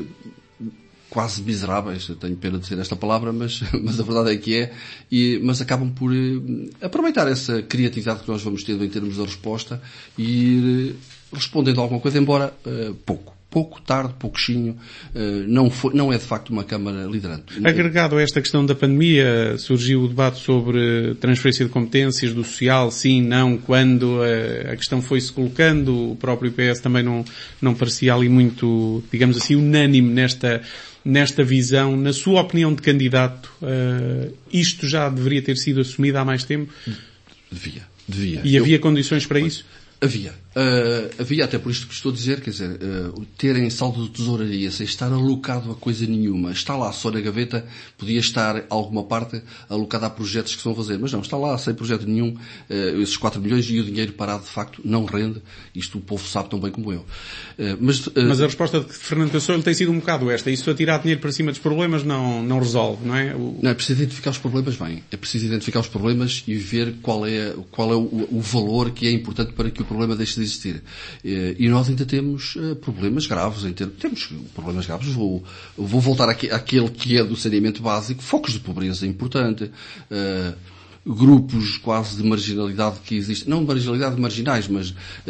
quase miseráveis, eu tenho pena de dizer esta palavra, mas a verdade é que é, mas acabam por aproveitar essa criatividade que nós vamos tendo em termos de resposta e ir respondendo alguma coisa, embora pouco, tarde, pouquinho, não é de facto uma Câmara liderante. Agregado a esta questão da pandemia, surgiu o debate sobre transferência de competências do social, sim, não, quando a questão foi-se colocando, o próprio PS também não parecia ali muito, digamos assim, unânime nesta visão. Na sua opinião de candidato, isto já deveria ter sido assumido há mais tempo? Devia. E havia condições para isso? Havia, até por isto que estou a dizer, quer dizer, terem saldo de tesouraria sem estar alocado a coisa nenhuma, está lá só na gaveta, podia estar alguma parte alocada a projetos que se vão fazer, mas não, está lá sem projeto nenhum, esses 4 milhões e o dinheiro parado de facto não rende, isto o povo sabe tão bem como eu. Mas a resposta de Fernando Cassolho tem sido um bocado esta, isso a tirar dinheiro para cima dos problemas não resolve, não é? Não, é preciso identificar os problemas bem, é preciso identificar os problemas e ver qual é o valor que é importante para que o problema deixe de existir. E nós ainda temos problemas graves, temos problemas graves. Vou voltar àquele que é do saneamento básico, focos de pobreza importante, grupos quase de marginalidade que existem, não marginalidade de marginais, mas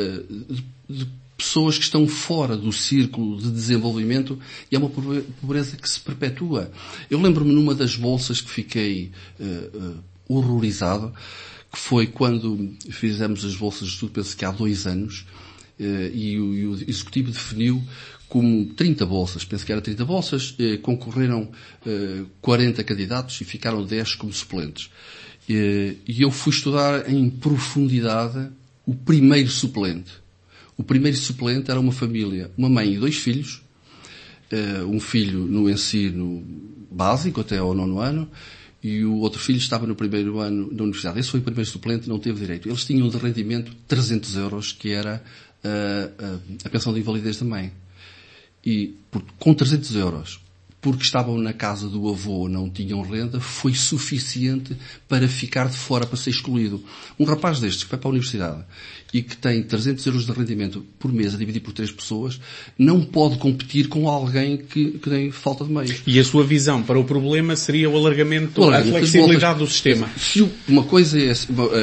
de pessoas que estão fora do círculo de desenvolvimento, e é uma pobreza que se perpetua. Eu lembro-me numa das bolsas que fiquei horrorizado, que foi quando fizemos as bolsas de estudo, penso que há 2 anos, e o Executivo definiu como 30 bolsas, penso que era 30 bolsas, concorreram 40 candidatos e ficaram 10 como suplentes. E eu fui estudar em profundidade o primeiro suplente. O primeiro suplente era uma família, uma mãe e 2 filhos, um filho no ensino básico até ao 9º ano, e o outro filho estava no 1º ano da universidade. Esse foi o primeiro suplente, não teve direito. Eles tinham de rendimento 300 euros, que era a pensão de invalidez da mãe. E com 300 euros, porque estavam na casa do avô, não tinham renda, foi suficiente para ficar de fora, para ser excluído. Um rapaz destes que vai para a universidade e que tem 300 euros de rendimento por mês a dividir por 3 pessoas, não pode competir com alguém que tem falta de meios. E a sua visão para o problema seria o alargamento, a flexibilidade do sistema? Uma coisa é...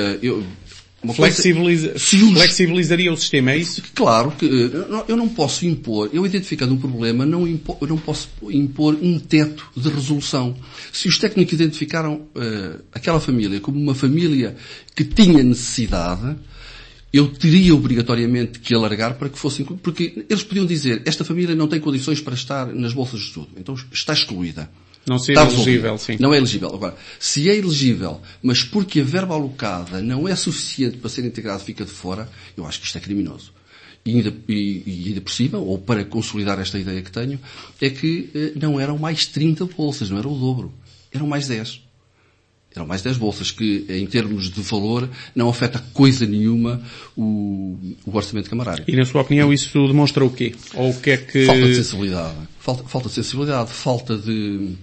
Flexibilizaria o sistema, é isso? Claro que eu não posso impor, eu identificando um problema, eu não posso impor um teto de resolução. Se os técnicos identificaram aquela família como uma família que tinha necessidade, eu teria obrigatoriamente que alargar para que fosse incluído, porque eles podiam dizer, esta família não tem condições para estar nas bolsas de estudo, então está excluída. Não ser elegível, sim. Não é elegível. Agora, se é elegível, mas porque a verba alocada não é suficiente para ser integrado, fica de fora, eu acho que isto é criminoso. E ainda por cima, ou para consolidar esta ideia que tenho, é que não eram mais 30 bolsas, não era o dobro. Eram mais 10. Eram mais 10 bolsas, que em termos de valor não afeta coisa nenhuma o orçamento camarário. E na sua opinião isso demonstra o quê? Ou o que é que... Falta de sensibilidade. Falta de sensibilidade, falta de...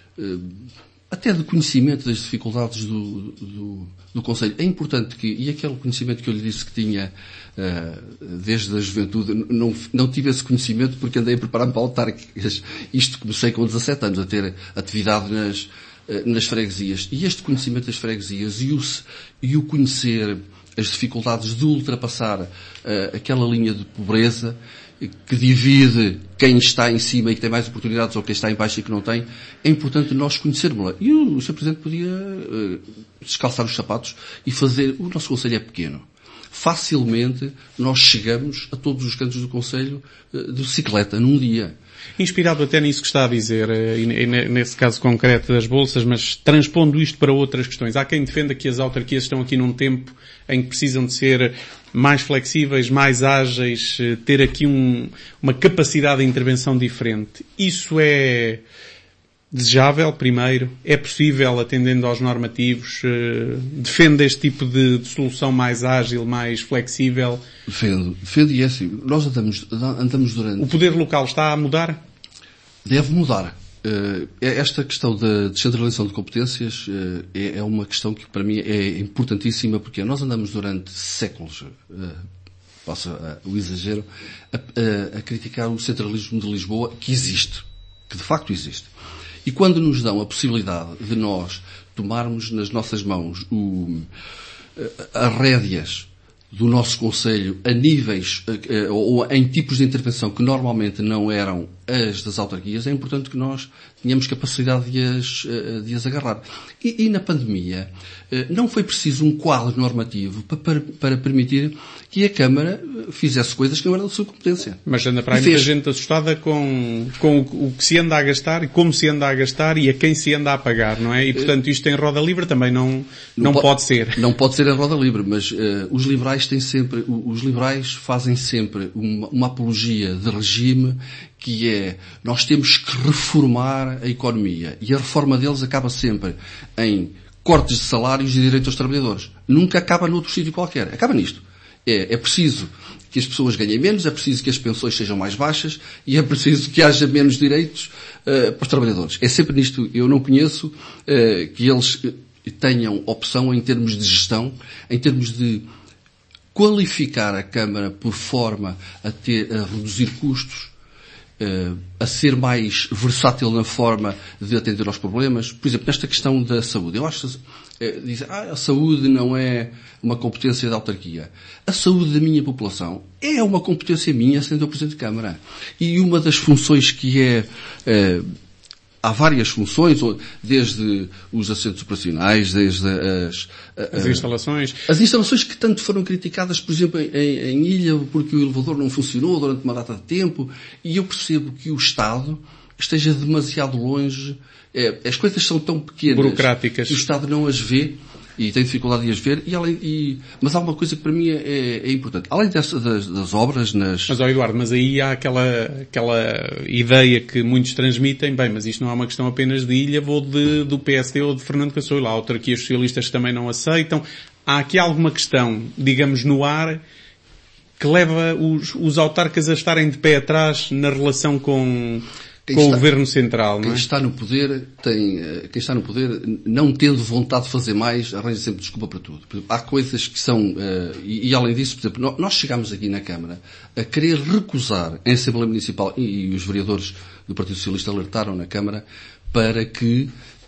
até de conhecimento das dificuldades do Conselho. É importante que, e aquele conhecimento que eu lhe disse que tinha desde a juventude, não tive esse conhecimento porque andei a preparar-me para autárquicas. Isto comecei com 17 anos a ter atividade nas freguesias. E este conhecimento das freguesias e o conhecer as dificuldades de ultrapassar aquela linha de pobreza que divide quem está em cima e que tem mais oportunidades ou quem está em baixo e que não tem, é importante nós conhecermos-la. E o Sr. Presidente podia descalçar os sapatos e fazer... O nosso Conselho é pequeno. Facilmente nós chegamos a todos os cantos do Conselho de bicicleta num dia. Inspirado até nisso que está a dizer, e nesse caso concreto das bolsas, mas transpondo isto para outras questões. Há quem defenda que as autarquias estão aqui num tempo em que precisam de ser mais flexíveis, mais ágeis, ter aqui uma capacidade de intervenção diferente. Isso é desejável, primeiro? É possível, atendendo aos normativos? Defende este tipo de solução mais ágil, mais flexível? Defendo e é assim. Nós andamos durante... O poder local está a mudar? Deve mudar. Esta questão da descentralização de competências é uma questão que para mim é importantíssima, porque nós andamos durante séculos, o exagero, a criticar o centralismo de Lisboa, que existe, que de facto existe. E quando nos dão a possibilidade de nós tomarmos nas nossas mãos as rédeas do nosso Conselho a níveis ou em tipos de intervenção que normalmente não eram as das autarquias, é importante que nós tenhamos capacidade de as agarrar. E na pandemia não foi preciso um quadro normativo para permitir que a Câmara fizesse coisas que não eram da sua competência. Mas anda para aí muita gente assustada com o que se anda a gastar e como se anda a gastar e a quem se anda a pagar, não é? E portanto isto em roda livre também não pode ser. Não pode ser em roda livre, mas os liberais fazem sempre uma apologia de regime que é, nós temos que reformar a economia. E a reforma deles acaba sempre em cortes de salários e direitos aos trabalhadores. Nunca acaba noutro sítio qualquer. Acaba nisto. É preciso que as pessoas ganhem menos, é preciso que as pensões sejam mais baixas e é preciso que haja menos direitos para os trabalhadores. É sempre nisto. Eu não conheço que eles tenham opção em termos de gestão, em termos de qualificar a Câmara por forma a reduzir custos, a ser mais versátil na forma de atender aos problemas. Por exemplo, nesta questão da saúde. Eu acho que dizem, a saúde não é uma competência da autarquia. A saúde da minha população é uma competência minha, sendo eu Presidente de Câmara. E uma das funções que há várias funções, desde os assentos operacionais, desde as instalações. As instalações que tanto foram criticadas, por exemplo, em Ilha, porque o elevador não funcionou durante uma data de tempo, e eu percebo que o Estado esteja demasiado longe. As coisas são tão pequenas burocráticas que o Estado não as vê e tenho dificuldade de as ver, mas há uma coisa que para mim é importante. Além das obras nas... Mas, Eduardo, mas aí há aquela ideia que muitos transmitem, bem, mas isto não é uma questão apenas de Ilha, ou do PSD ou de Fernando Cassoio, há autarquias socialistas que também não aceitam. Há aqui alguma questão, digamos, no ar, que leva os autarcas a estarem de pé atrás na relação com o Governo Central, não é? Quem está no poder, não tendo vontade de fazer mais, arranja sempre desculpa para tudo. Por exemplo, há coisas que são, e além disso, por exemplo, nós chegámos aqui na Câmara a querer recusar em Assembleia Municipal, e os vereadores do Partido Socialista alertaram na Câmara, para que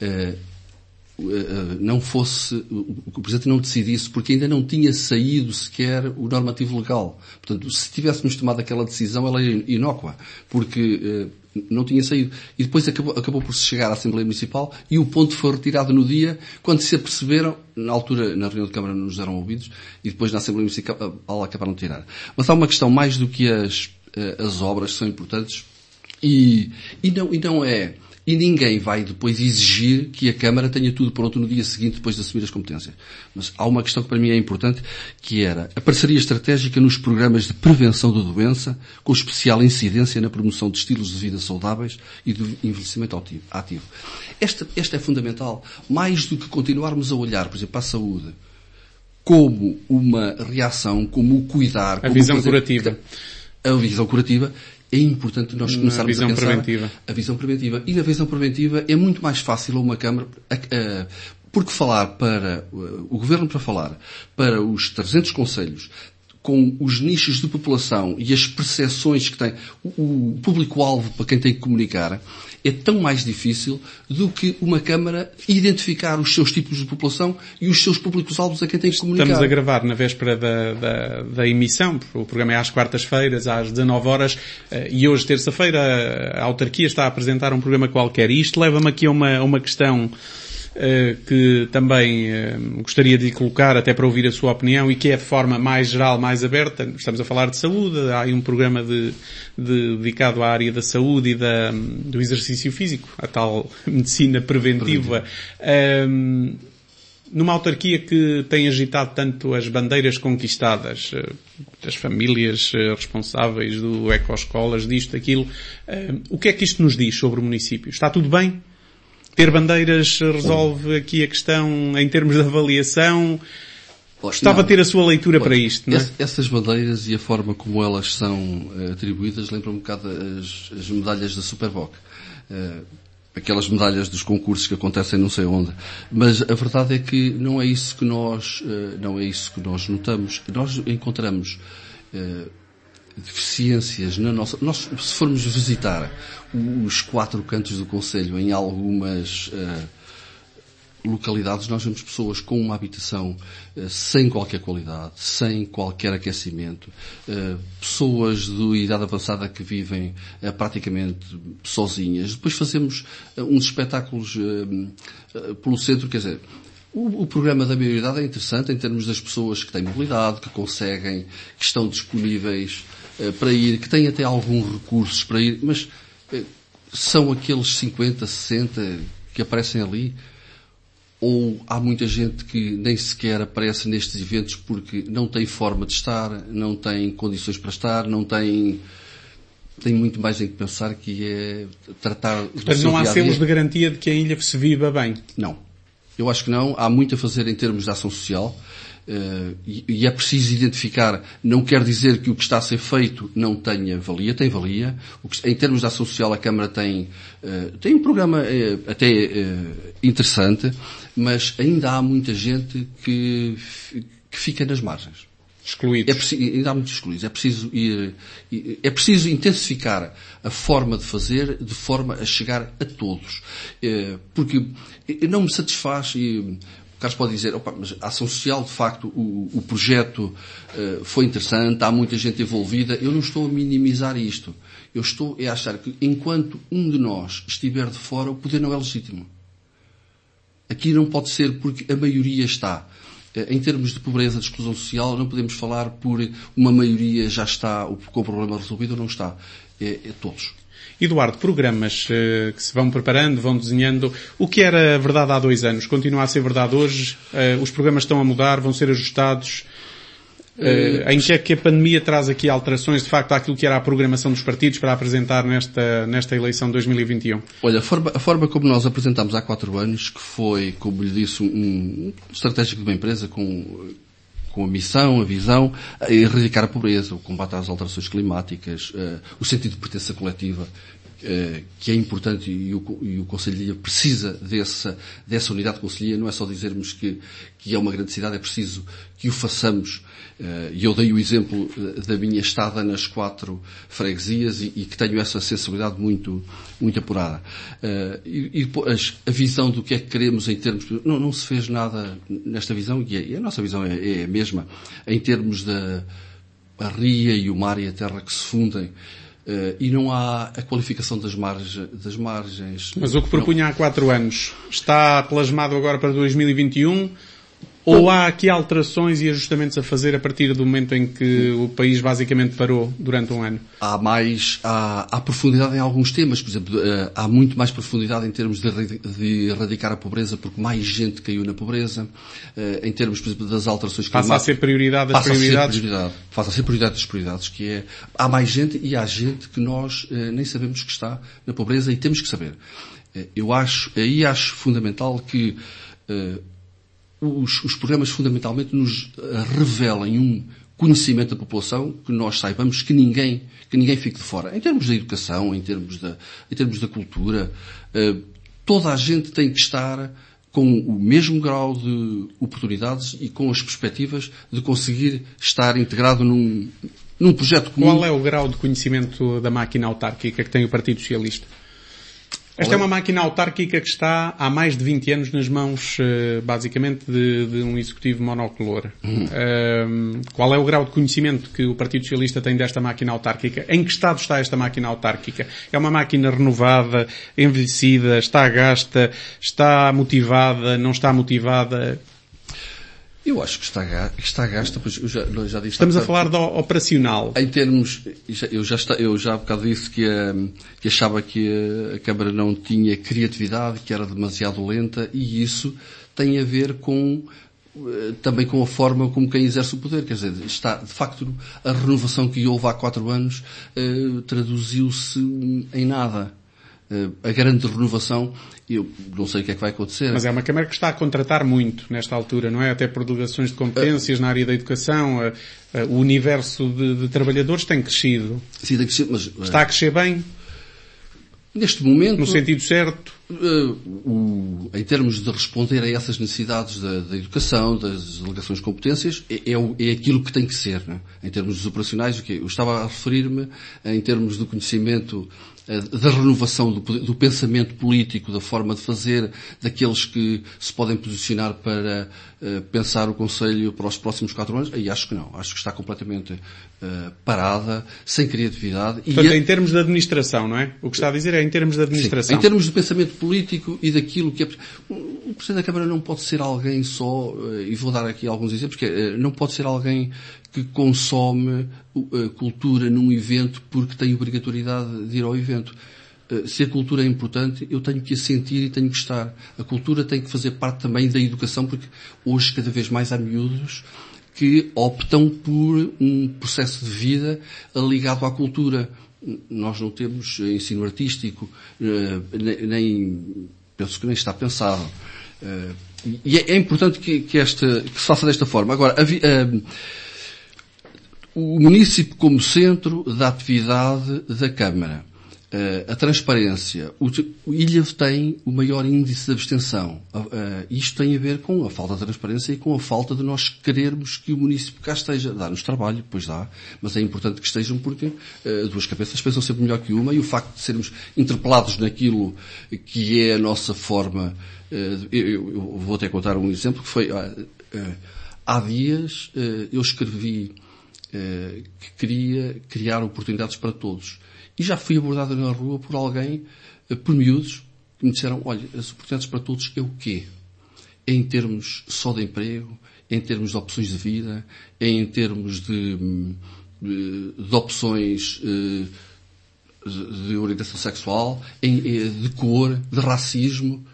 não fosse, o Presidente não decidisse, porque ainda não tinha saído sequer o normativo legal. Portanto, se tivéssemos tomado aquela decisão, ela era inócua, porque não tinha saído. E depois acabou por se chegar à Assembleia Municipal e o ponto foi retirado no dia, quando se aperceberam, na altura, na reunião de Câmara não nos deram ouvidos, e depois na Assembleia Municipal acabaram de tirar. Mas há uma questão mais do que as obras que são importantes, e ninguém vai depois exigir que a Câmara tenha tudo pronto no dia seguinte, depois de assumir as competências. Mas há uma questão que para mim é importante, que era a parceria estratégica nos programas de prevenção da doença, com especial incidência na promoção de estilos de vida saudáveis e do envelhecimento ativo. Esta é fundamental. Mais do que continuarmos a olhar, por exemplo, para a saúde, como uma reação, como o cuidar... A visão curativa. A visão curativa... É importante nós começarmos a pensar a visão preventiva. E na visão preventiva é muito mais fácil a uma Câmara, porque falar para o Governo, para falar para os 300 concelhos, com os nichos de população e as percepções que tem, o público-alvo para quem tem que comunicar, é tão mais difícil do que uma Câmara identificar os seus tipos de população e os seus públicos-alvos a quem tem que comunicar. Estamos a gravar na véspera da emissão, o programa é às quartas-feiras, às 19 horas, e hoje, terça-feira, a autarquia está a apresentar um programa qualquer. E isto leva-me aqui a uma questão que também gostaria de colocar até para ouvir a sua opinião e que é de forma mais geral, mais aberta. Estamos a falar de saúde, há aí um programa dedicado à área da saúde e do exercício físico, a tal medicina preventiva. Numa autarquia que tem agitado tanto as bandeiras conquistadas das famílias responsáveis do ecoescolas, disto, daquilo, o que é que isto nos diz sobre o município? Está tudo bem? Ter bandeiras resolve aqui a questão em termos de avaliação? Gostava de ter a sua leitura para isto, não é? Essas bandeiras e a forma como elas são atribuídas lembram um bocado as medalhas da Superboc. Aquelas medalhas dos concursos que acontecem não sei onde. Mas a verdade é que não é isso que nós notamos. Nós encontramos deficiências na nossa... se formos visitar os 4 cantos do concelho em algumas localidades, nós vemos pessoas com uma habitação sem qualquer qualidade, sem qualquer aquecimento, pessoas de idade avançada que vivem praticamente sozinhas. Depois fazemos uns espetáculos pelo centro, quer dizer, o programa da maioridade é interessante em termos das pessoas que têm mobilidade, que conseguem, que estão disponíveis para ir, que têm até alguns recursos para ir, mas são aqueles 50, 60 que aparecem ali, ou há muita gente que nem sequer aparece nestes eventos porque não tem forma de estar, não tem condições para estar, não tem muito mais em que pensar, que é tratar... Portanto, não há selos de garantia de que a ilha se viva bem? Não. Eu acho que não. Há muito a fazer em termos de ação social. E é preciso identificar, não quer dizer que o que está a ser feito não tenha valia, tem valia. Em termos de ação social, a Câmara tem um programa até interessante, mas ainda há muita gente que fica nas margens. Excluídos. Ainda há muitos excluídos. É preciso intensificar a forma de fazer, de forma a chegar a todos. Porque não me satisfaz, e o Carlos pode dizer, mas a ação social, de facto, o projeto foi interessante, há muita gente envolvida. Eu não estou a minimizar isto. Eu estou a achar que enquanto um de nós estiver de fora, o poder não é legítimo. Aqui não pode ser porque a maioria está. Em termos de pobreza, de exclusão social, não podemos falar por uma maioria já está com o problema resolvido ou não está. É todos. Eduardo, programas que se vão preparando, vão desenhando, o que era verdade há 2 anos, continua a ser verdade hoje? Os programas estão a mudar, vão ser ajustados? Em que é que a pandemia traz aqui alterações, de facto, àquilo que era a programação dos partidos para apresentar nesta eleição de 2021? Olha, a forma como nós apresentámos há 4 anos, que foi, como lhe disse, um estratégico de uma empresa com a missão, a visão, a erradicar a pobreza, o combate às alterações climáticas, o sentido de pertença coletiva, que é importante e o Conselho precisa dessa unidade de Conselho. Não é só dizermos que é uma grande cidade, é preciso que o façamos. E eu dei o exemplo da minha estada nas 4 freguesias e que tenho essa sensibilidade muito, muito apurada. E depois a visão do que é que queremos em termos... Não se fez nada nesta visão, e a nossa visão é a mesma, em termos da a ria e o mar e a terra que se fundem. E não há a qualificação das margens. Mas o que propunha há 4 anos está plasmado agora para 2021? Ou há aqui alterações e ajustamentos a fazer a partir do momento em que o país basicamente parou durante um ano? Há profundidade em alguns temas. Por exemplo, há muito mais profundidade em termos de erradicar a pobreza, porque mais gente caiu na pobreza. Em termos, por exemplo, das alterações climáticas. Passa a ser prioridade das prioridades? Passa a ser prioridade das prioridades, que é, há mais gente e há gente que nós nem sabemos que está na pobreza e temos que saber. Eu acho fundamental que os programas fundamentalmente nos revelem um conhecimento da população, que nós saibamos que ninguém fique de fora. Em termos da educação, em termos da cultura, toda a gente tem que estar com o mesmo grau de oportunidades e com as perspectivas de conseguir estar integrado num projeto comum. Qual é o grau de conhecimento da máquina autárquica que tem o Partido Socialista? Esta é uma máquina autárquica que está há mais de 20 anos nas mãos, basicamente, de um executivo monocolor. Qual é o grau de conhecimento que o Partido Socialista tem desta máquina autárquica? Em que estado está esta máquina autárquica? É uma máquina renovada, envelhecida, está gasta, está motivada, não está motivada? Eu acho que está gasta, pois eu já disse. Estamos a falar do operacional. Em termos, eu já há bocado disse que achava que a Câmara não tinha criatividade, que era demasiado lenta, e isso tem a ver também com a forma como quem exerce o poder. Quer dizer, de facto, a renovação que houve há 4 anos traduziu-se em nada. A grande renovação, eu não sei o que é que vai acontecer. Mas é uma Câmara que está a contratar muito nesta altura, não é? Até por delegações de competências na área da educação. O universo de trabalhadores tem crescido. Sim, tem crescido, mas... Está a crescer bem? Neste momento... No sentido certo? Em termos de responder a essas necessidades da educação, das delegações de competências, é aquilo que tem que ser, não é? Em termos dos operacionais, eu estava a referir-me em termos do conhecimento da renovação do pensamento político, da forma de fazer, daqueles que se podem posicionar para pensar o Conselho para os próximos 4 anos. Aí acho que não. Acho que está completamente parada, sem criatividade. Portanto, em termos de administração, não é? O que está a dizer é em termos de administração. Sim, em termos de pensamento político e daquilo que é... O Presidente da Câmara não pode ser alguém só, e vou dar aqui alguns exemplos, não pode ser alguém que consome cultura num evento porque tem obrigatoriedade de ir ao evento. Se a cultura é importante, eu tenho que a sentir e tenho que estar. A cultura tem que fazer parte também da educação, porque hoje cada vez mais há miúdos que optam por um processo de vida ligado à cultura. Nós não temos ensino artístico, penso que nem está pensado. E é importante que se faça desta forma. Agora, o município como centro da atividade da Câmara, a transparência, o Ilha tem o maior índice de abstenção. Isto tem a ver com a falta de transparência e com a falta de nós querermos que o município cá esteja. Dá-nos trabalho, pois dá, mas é importante que estejam porque 2 cabeças pensam sempre melhor que uma, e o facto de sermos interpelados naquilo que é a nossa forma. Eu vou até contar um exemplo que foi, há dias eu escrevi que queria criar oportunidades para todos. E já fui abordado na rua por alguém, por miúdos, que me disseram, olha, as oportunidades para todos é o quê? É em termos só de emprego, é em termos de opções de vida, é em termos de opções de orientação sexual, de cor, de racismo.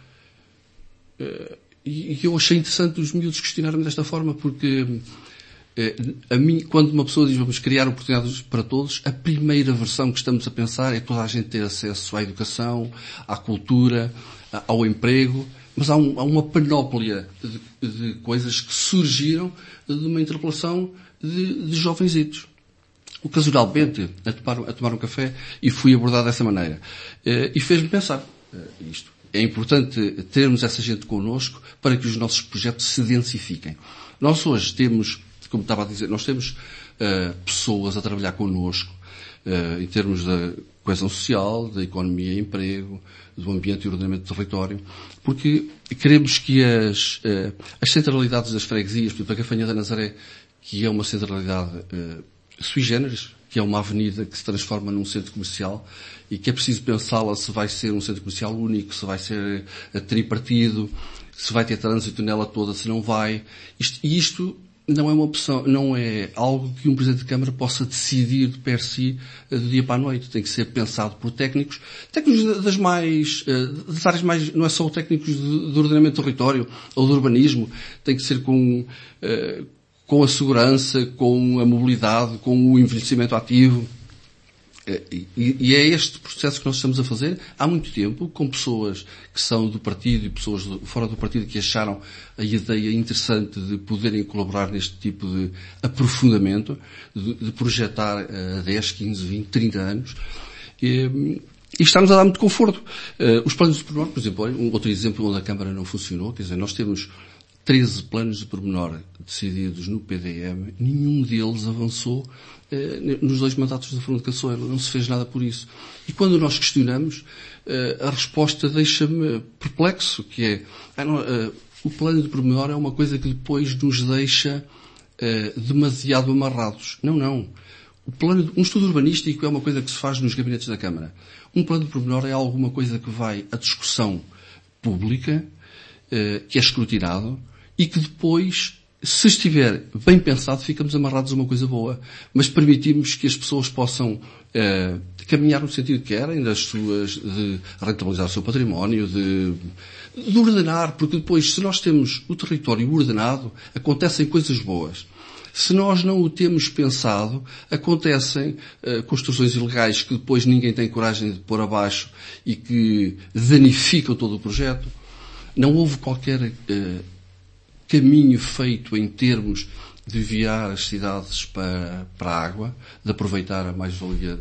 E eu achei interessante os miúdos questionarem desta forma, porque a mim, quando uma pessoa diz vamos criar oportunidades para todos, a primeira versão que estamos a pensar é toda a gente ter acesso à educação, à cultura, ao emprego, mas há uma panóplia de coisas que surgiram de uma interpelação de jovenzitos. Ocasionalmente, a tomar um café, e fui abordado dessa maneira. E fez-me pensar isto. É importante termos essa gente connosco para que os nossos projetos se densifiquem. Nós hoje temos, como estava a dizer, nós temos pessoas a trabalhar connosco em termos da coesão social, da economia e emprego, do ambiente e ordenamento do território, porque queremos que as centralidades das freguesias, por exemplo, a Gafanha da Nazaré, que é uma centralidade sui generis, que é uma avenida que se transforma num centro comercial e que é preciso pensá-la se vai ser um centro comercial único, se vai ser tripartido, se vai ter trânsito nela toda, se não vai. Isto não é uma opção, não é algo que um Presidente de Câmara possa decidir de per si do dia para a noite. Tem que ser pensado por técnicos das áreas mais, não é só técnicos de ordenamento do território ou do urbanismo, tem que ser com a segurança, com a mobilidade, com o envelhecimento ativo. E é este processo que nós estamos a fazer há muito tempo, com pessoas que são do partido e pessoas fora do partido que acharam a ideia interessante de poderem colaborar neste tipo de aprofundamento, de projetar a 10, 15, 20, 30 anos. E está-nos a dar muito conforto. Os planos de pormenor, por exemplo, um outro exemplo onde a Câmara não funcionou, quer dizer, nós temos 13 planos de pormenor decididos no PDM, nenhum deles avançou nos 2 mandatos da Fernando Caçoeira, não se fez nada por isso. E quando nós questionamos, a resposta deixa-me perplexo, que é, o plano de pormenor é uma coisa que depois nos deixa demasiado amarrados. Não. Um estudo urbanístico é uma coisa que se faz nos gabinetes da Câmara. Um plano de pormenor é alguma coisa que vai à discussão pública, que é escrutinado, e que depois, se estiver bem pensado, ficamos amarrados a uma coisa boa. Mas permitimos que as pessoas possam caminhar no sentido que querem, de rentabilizar o seu património, de ordenar, porque depois, se nós temos o território ordenado, acontecem coisas boas. Se nós não o temos pensado, acontecem construções ilegais que depois ninguém tem coragem de pôr abaixo e que danificam todo o projeto. Não houve qualquer caminho feito em termos de enviar as cidades para a água, de aproveitar a mais-valia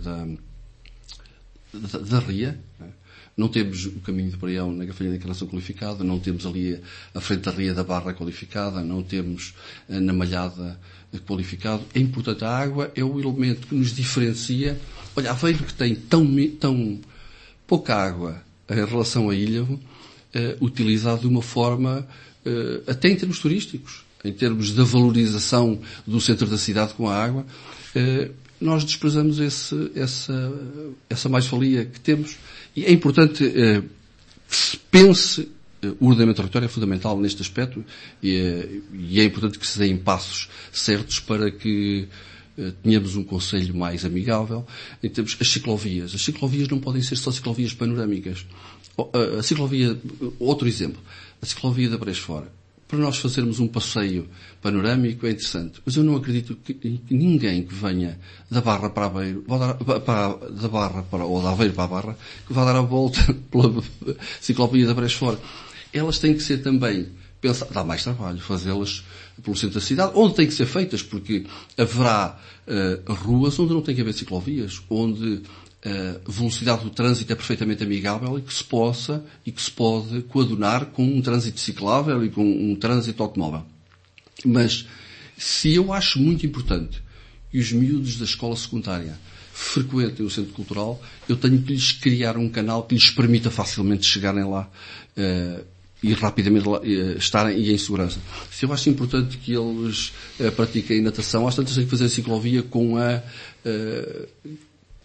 da ria. Não temos o caminho de Baião na Gafanha de Encarnação qualificada, não temos ali a frente da Ria da Barra qualificada, não temos na Malhada qualificado. É importante, a água é o elemento que nos diferencia. Olha, Aveiro, que tem tão pouca água em relação a Ilhavo, utilizado de uma forma, até em termos turísticos, em termos da valorização do centro da cidade com a água, nós desprezamos essa mais-valia que temos. E é importante que se pense, o ordenamento do território é fundamental neste aspecto, e é importante que se deem passos certos para que tenhamos um concelho mais amigável. Em termos as ciclovias não podem ser só ciclovias panorâmicas. A ciclovia, outro exemplo, a ciclovia da Brejo Fora. Para nós fazermos um passeio panorâmico é interessante, mas eu não acredito que ninguém que venha da Barra para Aveiro, ou da Aveiro para a Barra, que vá dar a volta pela ciclovia da Brejo Fora. Elas têm que ser também pensadas, dá mais trabalho fazê-las pelo centro da cidade, onde têm que ser feitas, porque haverá ruas onde não tem que haver ciclovias, onde a velocidade do trânsito é perfeitamente amigável e que se pode coadunar com um trânsito ciclável e com um trânsito automóvel. Mas, se eu acho muito importante que os miúdos da escola secundária frequentem o centro cultural, eu tenho que lhes criar um canal que lhes permita facilmente chegarem lá e rapidamente lá, estarem e em segurança. Se eu acho importante que eles pratiquem natação, às tantas têm que fazer a ciclovia com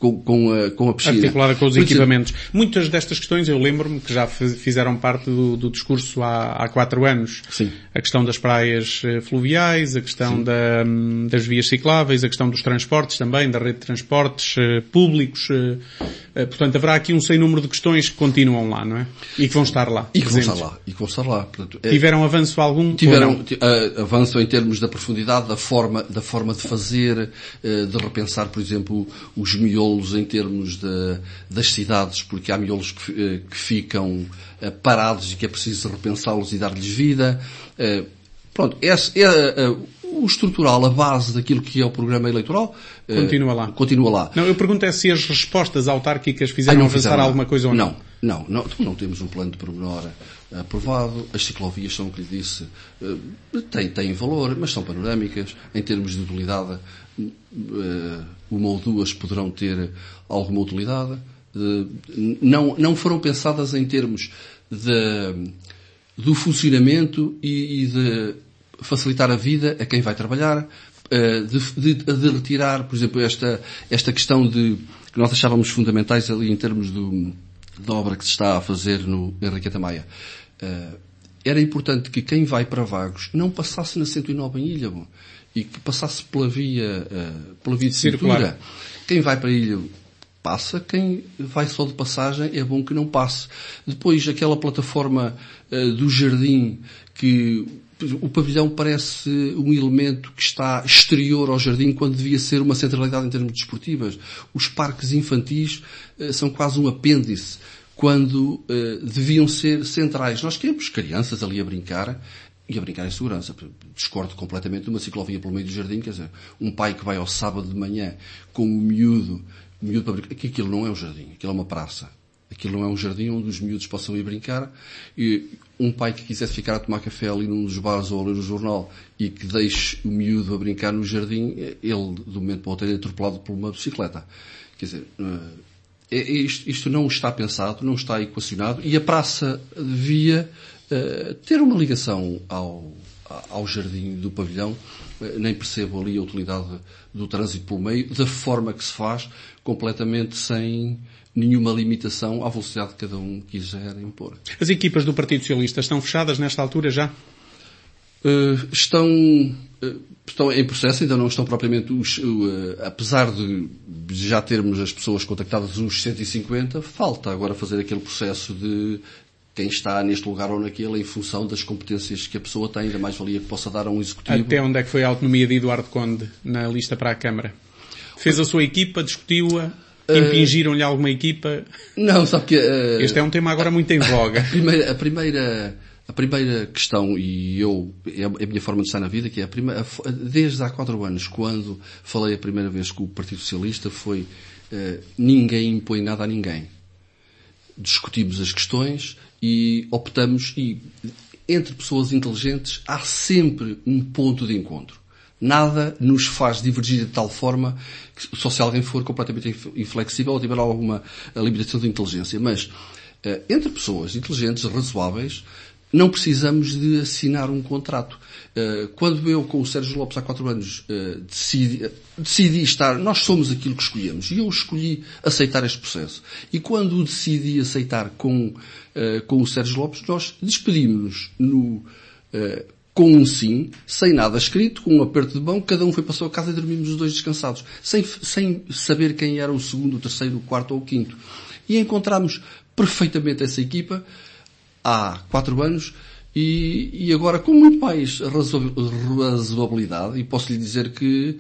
com a piscina. Articulada com os equipamentos. Muitas destas questões eu lembro-me que já fizeram parte do discurso há 4 anos. Sim. A questão das praias fluviais, a questão das vias cicláveis, a questão dos transportes também, da rede de transportes públicos. Portanto, haverá aqui um sem número de questões que continuam lá, não é? E que vão estar lá. E que vão estar lá. Portanto, tiveram avanço algum? Tiveram avanço em termos da profundidade, da forma de fazer, de repensar, por exemplo, os miolos em termos das cidades, porque há miolos que ficam parados e que é preciso repensá-los e dar-lhes vida. Pronto, o estrutural, a base daquilo que é o programa eleitoral, continua lá. Não, eu pergunto se as respostas autárquicas fizeram avançar alguma coisa ou não. Não temos um plano de pormenor aprovado. As ciclovias são, o que lhe disse, têm valor, mas são panorâmicas. Em termos de utilidade, uma ou duas poderão ter alguma utilidade. Não foram pensadas em termos do funcionamento e de facilitar a vida a quem vai trabalhar, de retirar, por exemplo, esta questão que nós achávamos fundamentais ali em termos da obra que se está a fazer no Henriqueta Maia. Era importante que quem vai para Vagos não passasse na 109 em Ilhavo e que passasse pela via de cintura. Quem vai para Ilhavo passa, quem vai só de passagem é bom que não passe. Depois, aquela plataforma do jardim, que o pavilhão parece um elemento que está exterior ao jardim quando devia ser uma centralidade em termos desportivos. Os parques infantis são quase um apêndice quando deviam ser centrais. Nós queremos crianças ali a brincar e a brincar em segurança. Discordo completamente de uma ciclovia pelo meio do jardim, quer dizer, um pai que vai ao sábado de manhã com o miúdo para brincar, que aquilo não é um jardim, aquilo é uma praça. Aquilo não é um jardim onde os miúdos possam ir brincar. E um pai que quisesse ficar a tomar café ali num dos bares ou a ler o jornal e que deixe o miúdo a brincar no jardim, ele, de um momento para o outro, é atropelado por uma bicicleta. Quer dizer, isto não está pensado, não está equacionado, e a praça devia ter uma ligação ao jardim do pavilhão. Nem percebo ali a utilidade do trânsito pelo meio, da forma que se faz, completamente sem nenhuma limitação à velocidade que cada um quiser impor. As equipas do Partido Socialista estão fechadas nesta altura já? Estão em processo, ainda não estão propriamente apesar de já termos as pessoas contactadas, os 150, falta agora fazer aquele processo de quem está neste lugar ou naquele em função das competências que a pessoa tem, da mais-valia que possa dar a um executivo. Até onde é que foi a autonomia de Eduardo Conde na lista para a Câmara? Fez a sua equipa, discutiu-a, impingiram-lhe alguma equipa? Não, sabe que... Este é um tema agora muito em voga. A primeira questão, e é a minha forma de estar na vida, que é desde há 4 anos, quando falei a primeira vez com o Partido Socialista, foi ninguém impõe nada a ninguém. Discutimos as questões e optamos, e entre pessoas inteligentes há sempre um ponto de encontro. Nada nos faz divergir de tal forma que só se alguém for completamente inflexível ou tiver alguma limitação de inteligência. Mas entre pessoas inteligentes, razoáveis, não precisamos de assinar um contrato. Quando eu, com o Sérgio Lopes, há 4 anos, decidi estar, nós somos aquilo que escolhemos, e eu escolhi aceitar este processo. E quando decidi aceitar com o Sérgio Lopes, nós despedimos-nos com um sim, sem nada escrito, com um aperto de mão, cada um foi para a sua casa e dormimos os 2 descansados, sem saber quem era o segundo, o terceiro, o quarto ou o quinto. E encontramos perfeitamente essa equipa há 4 anos e agora com muito mais razoabilidade, e posso lhe dizer que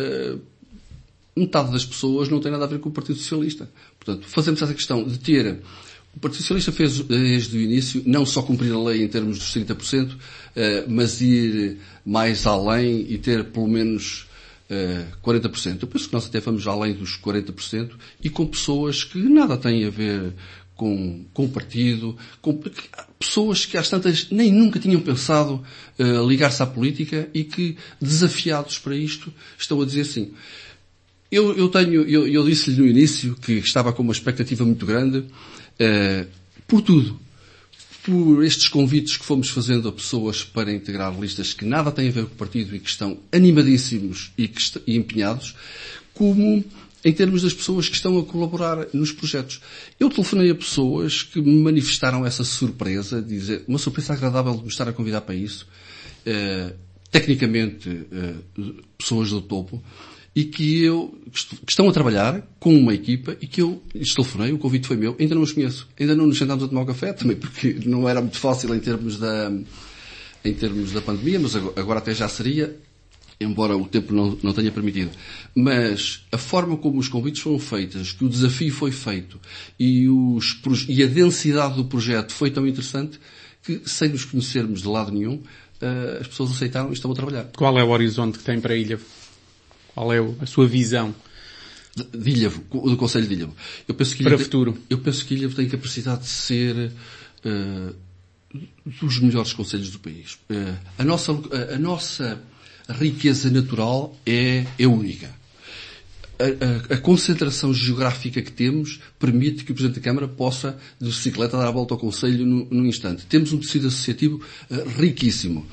metade das pessoas não tem nada a ver com o Partido Socialista. Portanto, fazemos essa questão de ter... O Partido Socialista fez desde o início não só cumprir a lei em termos dos 30%, mas ir mais além e ter pelo menos 40%. Eu penso que nós até vamos além dos 40% e com pessoas que nada têm a ver com o partido, com pessoas que às tantas nem nunca tinham pensado ligar-se à política e que, desafiados para isto, estão a dizer assim. Eu disse-lhe no início que estava com uma expectativa muito grande, por tudo. Por estes convites que fomos fazendo a pessoas para integrar listas que nada têm a ver com o partido e que estão animadíssimos e empenhados, como em termos das pessoas que estão a colaborar nos projetos. Eu telefonei a pessoas que me manifestaram essa surpresa, dizer, uma surpresa agradável de me estar a convidar para isso, tecnicamente pessoas do topo, e que estão a trabalhar com uma equipa e que eu lhes telefonei, o convite foi meu, ainda não os conheço, ainda não nos sentámos a tomar um café, também porque não era muito fácil em termos da pandemia, mas agora até já seria, embora o tempo não tenha permitido. Mas a forma como os convites foram feitos, que o desafio foi feito e a densidade do projeto foi tão interessante que, sem nos conhecermos de lado nenhum, as pessoas aceitaram e estão a trabalhar. Qual é o horizonte que tem para Ilhavo? Qual é a sua visão? De Ilhavo, do Conselho de Ilhavo. Para o futuro. Eu penso que Ilhavo tem capacidade de ser dos melhores concelhos do país. A nossa riqueza natural é única. A concentração geográfica que temos permite que o Presidente da Câmara possa, de bicicleta, dar a volta ao Conselho num instante. Temos um tecido associativo riquíssimo.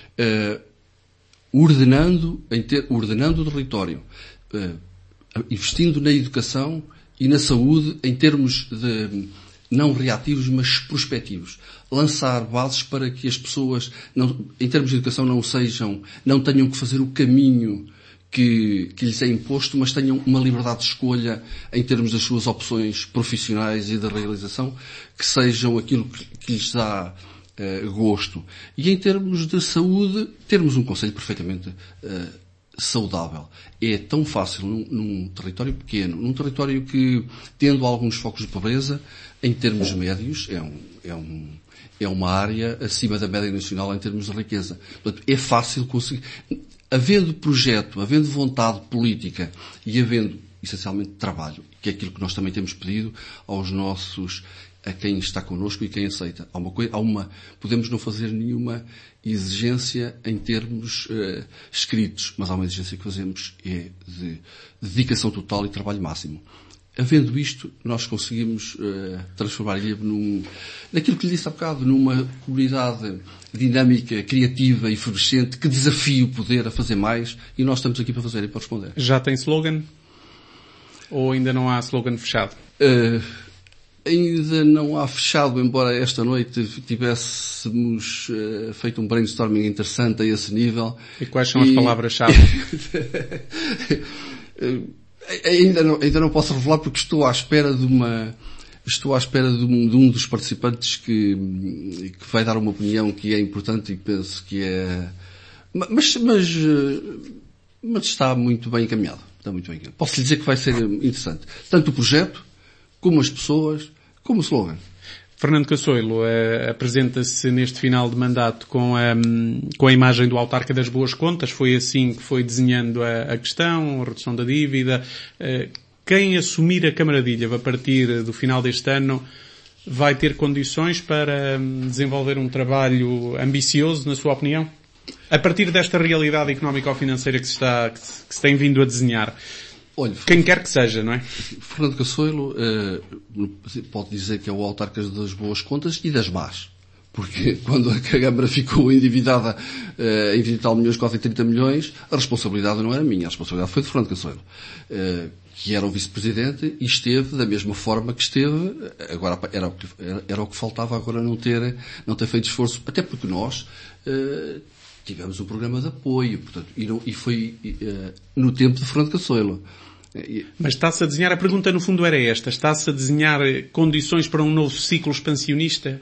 Ordenando o território, investindo na educação e na saúde em termos de não reativos, mas prospectivos. Lançar bases para que as pessoas, em termos de educação, não tenham que fazer o caminho que lhes é imposto, mas tenham uma liberdade de escolha em termos das suas opções profissionais e de realização, que sejam aquilo que lhes dá gosto. E em termos de saúde, termos um concelho perfeitamente saudável. É tão fácil num território pequeno, num território que, tendo alguns focos de pobreza, em termos médios, é uma área acima da média nacional em termos de riqueza. Portanto, é fácil conseguir. Havendo projeto, havendo vontade política e havendo, essencialmente, trabalho, que é aquilo que nós também temos pedido a quem está connosco e quem aceita. Podemos não fazer nenhuma exigência em termos escritos, mas há uma exigência que fazemos é de dedicação total e trabalho máximo. Havendo isto, nós conseguimos transformar Ilhavo naquilo que lhe disse há bocado, numa comunidade dinâmica, criativa e efervescente, que desafia o poder a fazer mais, e nós estamos aqui para fazer e para responder. Já tem slogan? Ou ainda não há slogan fechado? Ainda não há fechado, embora esta noite tivéssemos feito um brainstorming interessante a esse nível. E quais são as palavras-chave? Ainda não posso revelar porque estou à espera de um dos participantes que vai dar uma opinião que é importante e penso que é... Mas está muito bem encaminhado. Posso lhe dizer que vai ser interessante. Tanto o projeto, como as pessoas, como o slogan. Fernando Cassoilo apresenta-se neste final de mandato com a imagem do autarca das boas contas. Foi assim que foi desenhando a questão, a redução da dívida. Quem assumir a Câmara de Ilhavo a partir do final deste ano vai ter condições para desenvolver um trabalho ambicioso, na sua opinião? A partir desta realidade económico-financeira que se tem vindo a desenhar. Olha, quem quer que seja, não é? Fernando Cassoilo pode dizer que é o autarca das boas contas e das más. Porque quando a Câmara ficou endividada em 20 e tal milhões, quase 30 milhões, a responsabilidade não era minha, a responsabilidade foi de Fernando Cassoilo, que era o vice-presidente e esteve da mesma forma que esteve. Agora era o que faltava agora não ter feito esforço, até porque nós tivemos um programa de apoio, portanto, e foi no tempo de Fernando Cassoilo. Mas está-se a desenhar, a pergunta no fundo era esta, está-se a desenhar condições para um novo ciclo expansionista?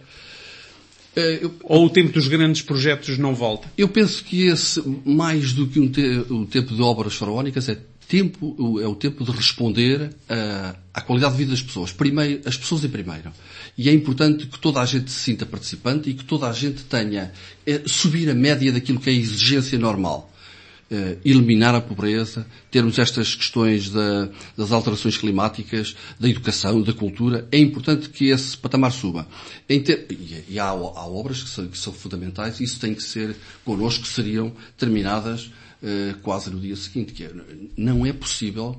Ou o tempo dos grandes projetos não volta? Eu penso que esse, mais do que o tempo de obras faraónicas, é o tempo de responder à qualidade de vida das pessoas. Primeiro, as pessoas em primeiro. E é importante que toda a gente se sinta participante e que toda a gente tenha, subir a média daquilo que é a exigência normal. Eliminar a pobreza, termos estas questões das alterações climáticas, da educação, da cultura. É importante que esse patamar suba. E há obras que são fundamentais e isso tem que ser connosco, que seriam terminadas quase no dia seguinte. Não é possível,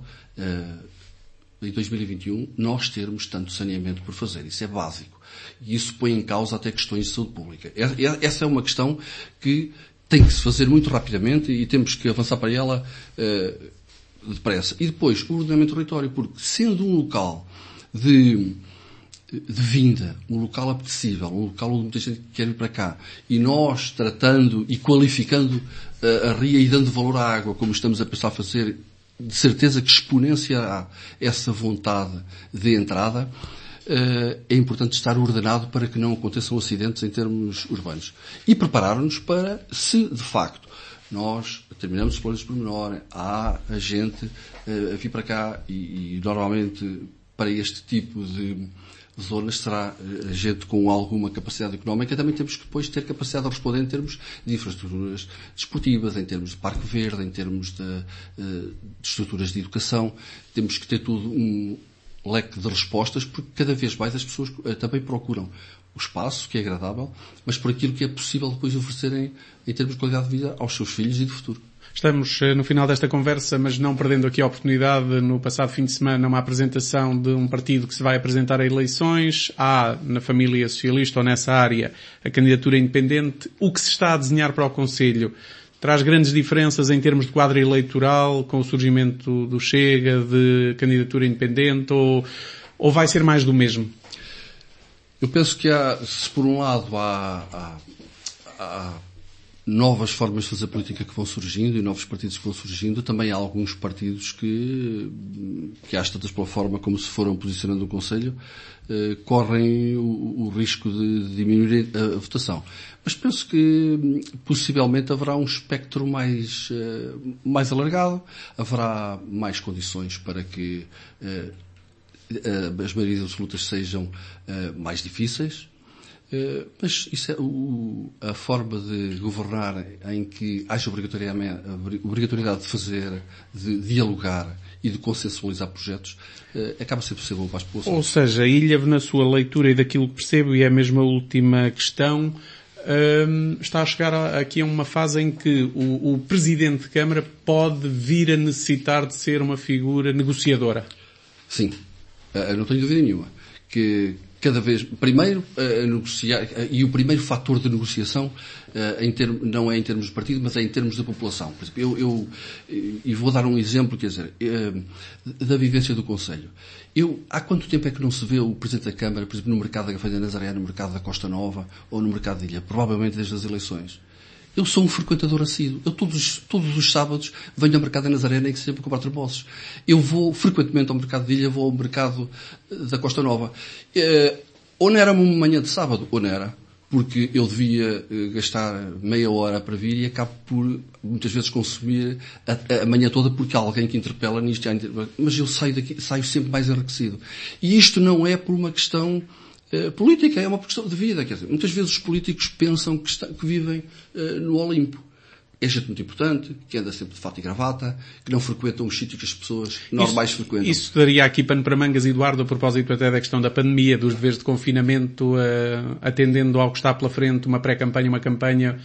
em 2021, nós termos tanto saneamento por fazer. Isso é básico. E isso põe em causa até questões de saúde pública. Essa é uma questão que tem que se fazer muito rapidamente e temos que avançar para ela depressa. E depois, o ordenamento do território, porque sendo um local de vinda, um local apetecível, um local onde muita gente quer ir para cá, e nós tratando e qualificando a ria e dando valor à água, como estamos a pensar fazer, de certeza que exponenciará essa vontade de entrada, é importante estar ordenado para que não aconteçam acidentes em termos urbanos. E preparar-nos para, se de facto nós terminamos os planos de pormenor, há a gente a vir para cá e normalmente para este tipo de zonas será gente com alguma capacidade económica. Também temos que depois ter capacidade de responder em termos de infraestruturas desportivas, em termos de parque verde, em termos de estruturas de educação. Temos que ter tudo um leque de respostas, porque cada vez mais as pessoas também procuram o espaço, que é agradável, mas por aquilo que é possível depois oferecerem em termos de qualidade de vida aos seus filhos e de futuro. Estamos no final desta conversa, mas não perdendo aqui a oportunidade, no passado fim de semana, uma apresentação de um partido que se vai apresentar a eleições. Há, na família socialista ou nessa área, a candidatura independente. O que se está a desenhar para o Conselho traz grandes diferenças em termos de quadro eleitoral, com o surgimento do Chega, de candidatura independente, ou vai ser mais do mesmo? Eu penso que se por um lado há novas formas de fazer política que vão surgindo e novos partidos que vão surgindo, também há alguns partidos que às tantas pela forma como se foram posicionando no Conselho, correm o risco de diminuir a votação. Mas penso que possivelmente haverá um espectro mais alargado, haverá mais condições para que as maiorias absolutas sejam mais difíceis. Mas isso é a forma de governar em que haja obrigatoriedade de fazer, de dialogar e de consensualizar projetos, acaba a ser possível para as populações. Ou seja, Ilhavo, na sua leitura e daquilo que percebo, e é mesmo a última questão, está a chegar aqui a uma fase em que o Presidente de Câmara pode vir a necessitar de ser uma figura negociadora. Sim, não tenho dúvida nenhuma que cada vez, primeiro, negociar, e o primeiro fator de negociação não é em termos de partido, mas é em termos da população. Por exemplo, eu vou dar um exemplo, quer dizer, da vivência do Conselho. Há quanto tempo é que não se vê o Presidente da Câmara, por exemplo, no mercado da Gafanha da Nazaré, no mercado da Costa Nova ou no mercado de Ilha? Provavelmente desde as eleições. Eu sou um frequentador assíduo. Eu todos os sábados venho ao mercado da Nazaré, nem que seja para comprar treboços. Eu vou frequentemente ao mercado de Ilha, vou ao mercado da Costa Nova. Ou não era uma manhã de sábado, ou não era, porque eu devia gastar meia hora para vir e acabo por, muitas vezes, consumir a manhã toda porque há alguém que interpela nisto. Mas eu saio sempre mais enriquecido. E isto não é por uma questão política, é uma questão de vida. Quer dizer, muitas vezes os políticos pensam que vivem no Olimpo. É gente muito importante, que anda sempre de fato e gravata, que não frequentam os sítios que as pessoas normais frequentam. Isso daria aqui pano para mangas, Eduardo, a propósito até da questão da pandemia, dos deveres de confinamento, atendendo ao que está pela frente, uma pré-campanha, uma campanha,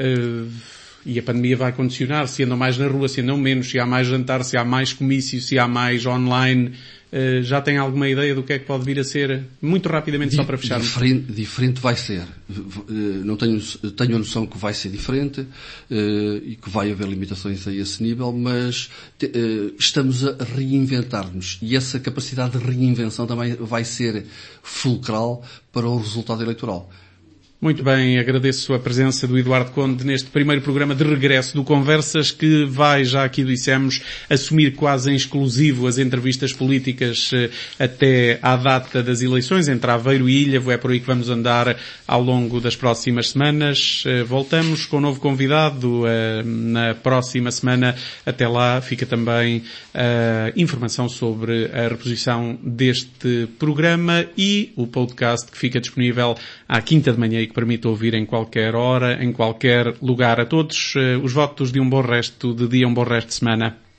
e a pandemia vai condicionar se andam mais na rua, se andam menos, se há mais jantar, se há mais comício, se há mais online. Já tem alguma ideia do que é que pode vir a ser? Muito rapidamente, só para fecharmos. Diferente vai ser. Não tenho a noção que vai ser diferente e que vai haver limitações a esse nível, mas estamos a reinventar-nos e essa capacidade de reinvenção também vai ser fulcral para o resultado eleitoral. Muito bem, agradeço a presença do Eduardo Conde neste primeiro programa de regresso do Conversas, que vai, já aqui dissemos, assumir quase em exclusivo as entrevistas políticas até à data das eleições, entre Aveiro e Ilhavo. É por aí que vamos andar ao longo das próximas semanas. Voltamos com um novo convidado na próxima semana. Até lá fica também informação sobre a reposição deste programa e o podcast que fica disponível à quinta de manhã e que permite ouvir em qualquer hora, em qualquer lugar. A todos os votos de um bom resto de dia, um bom resto de semana.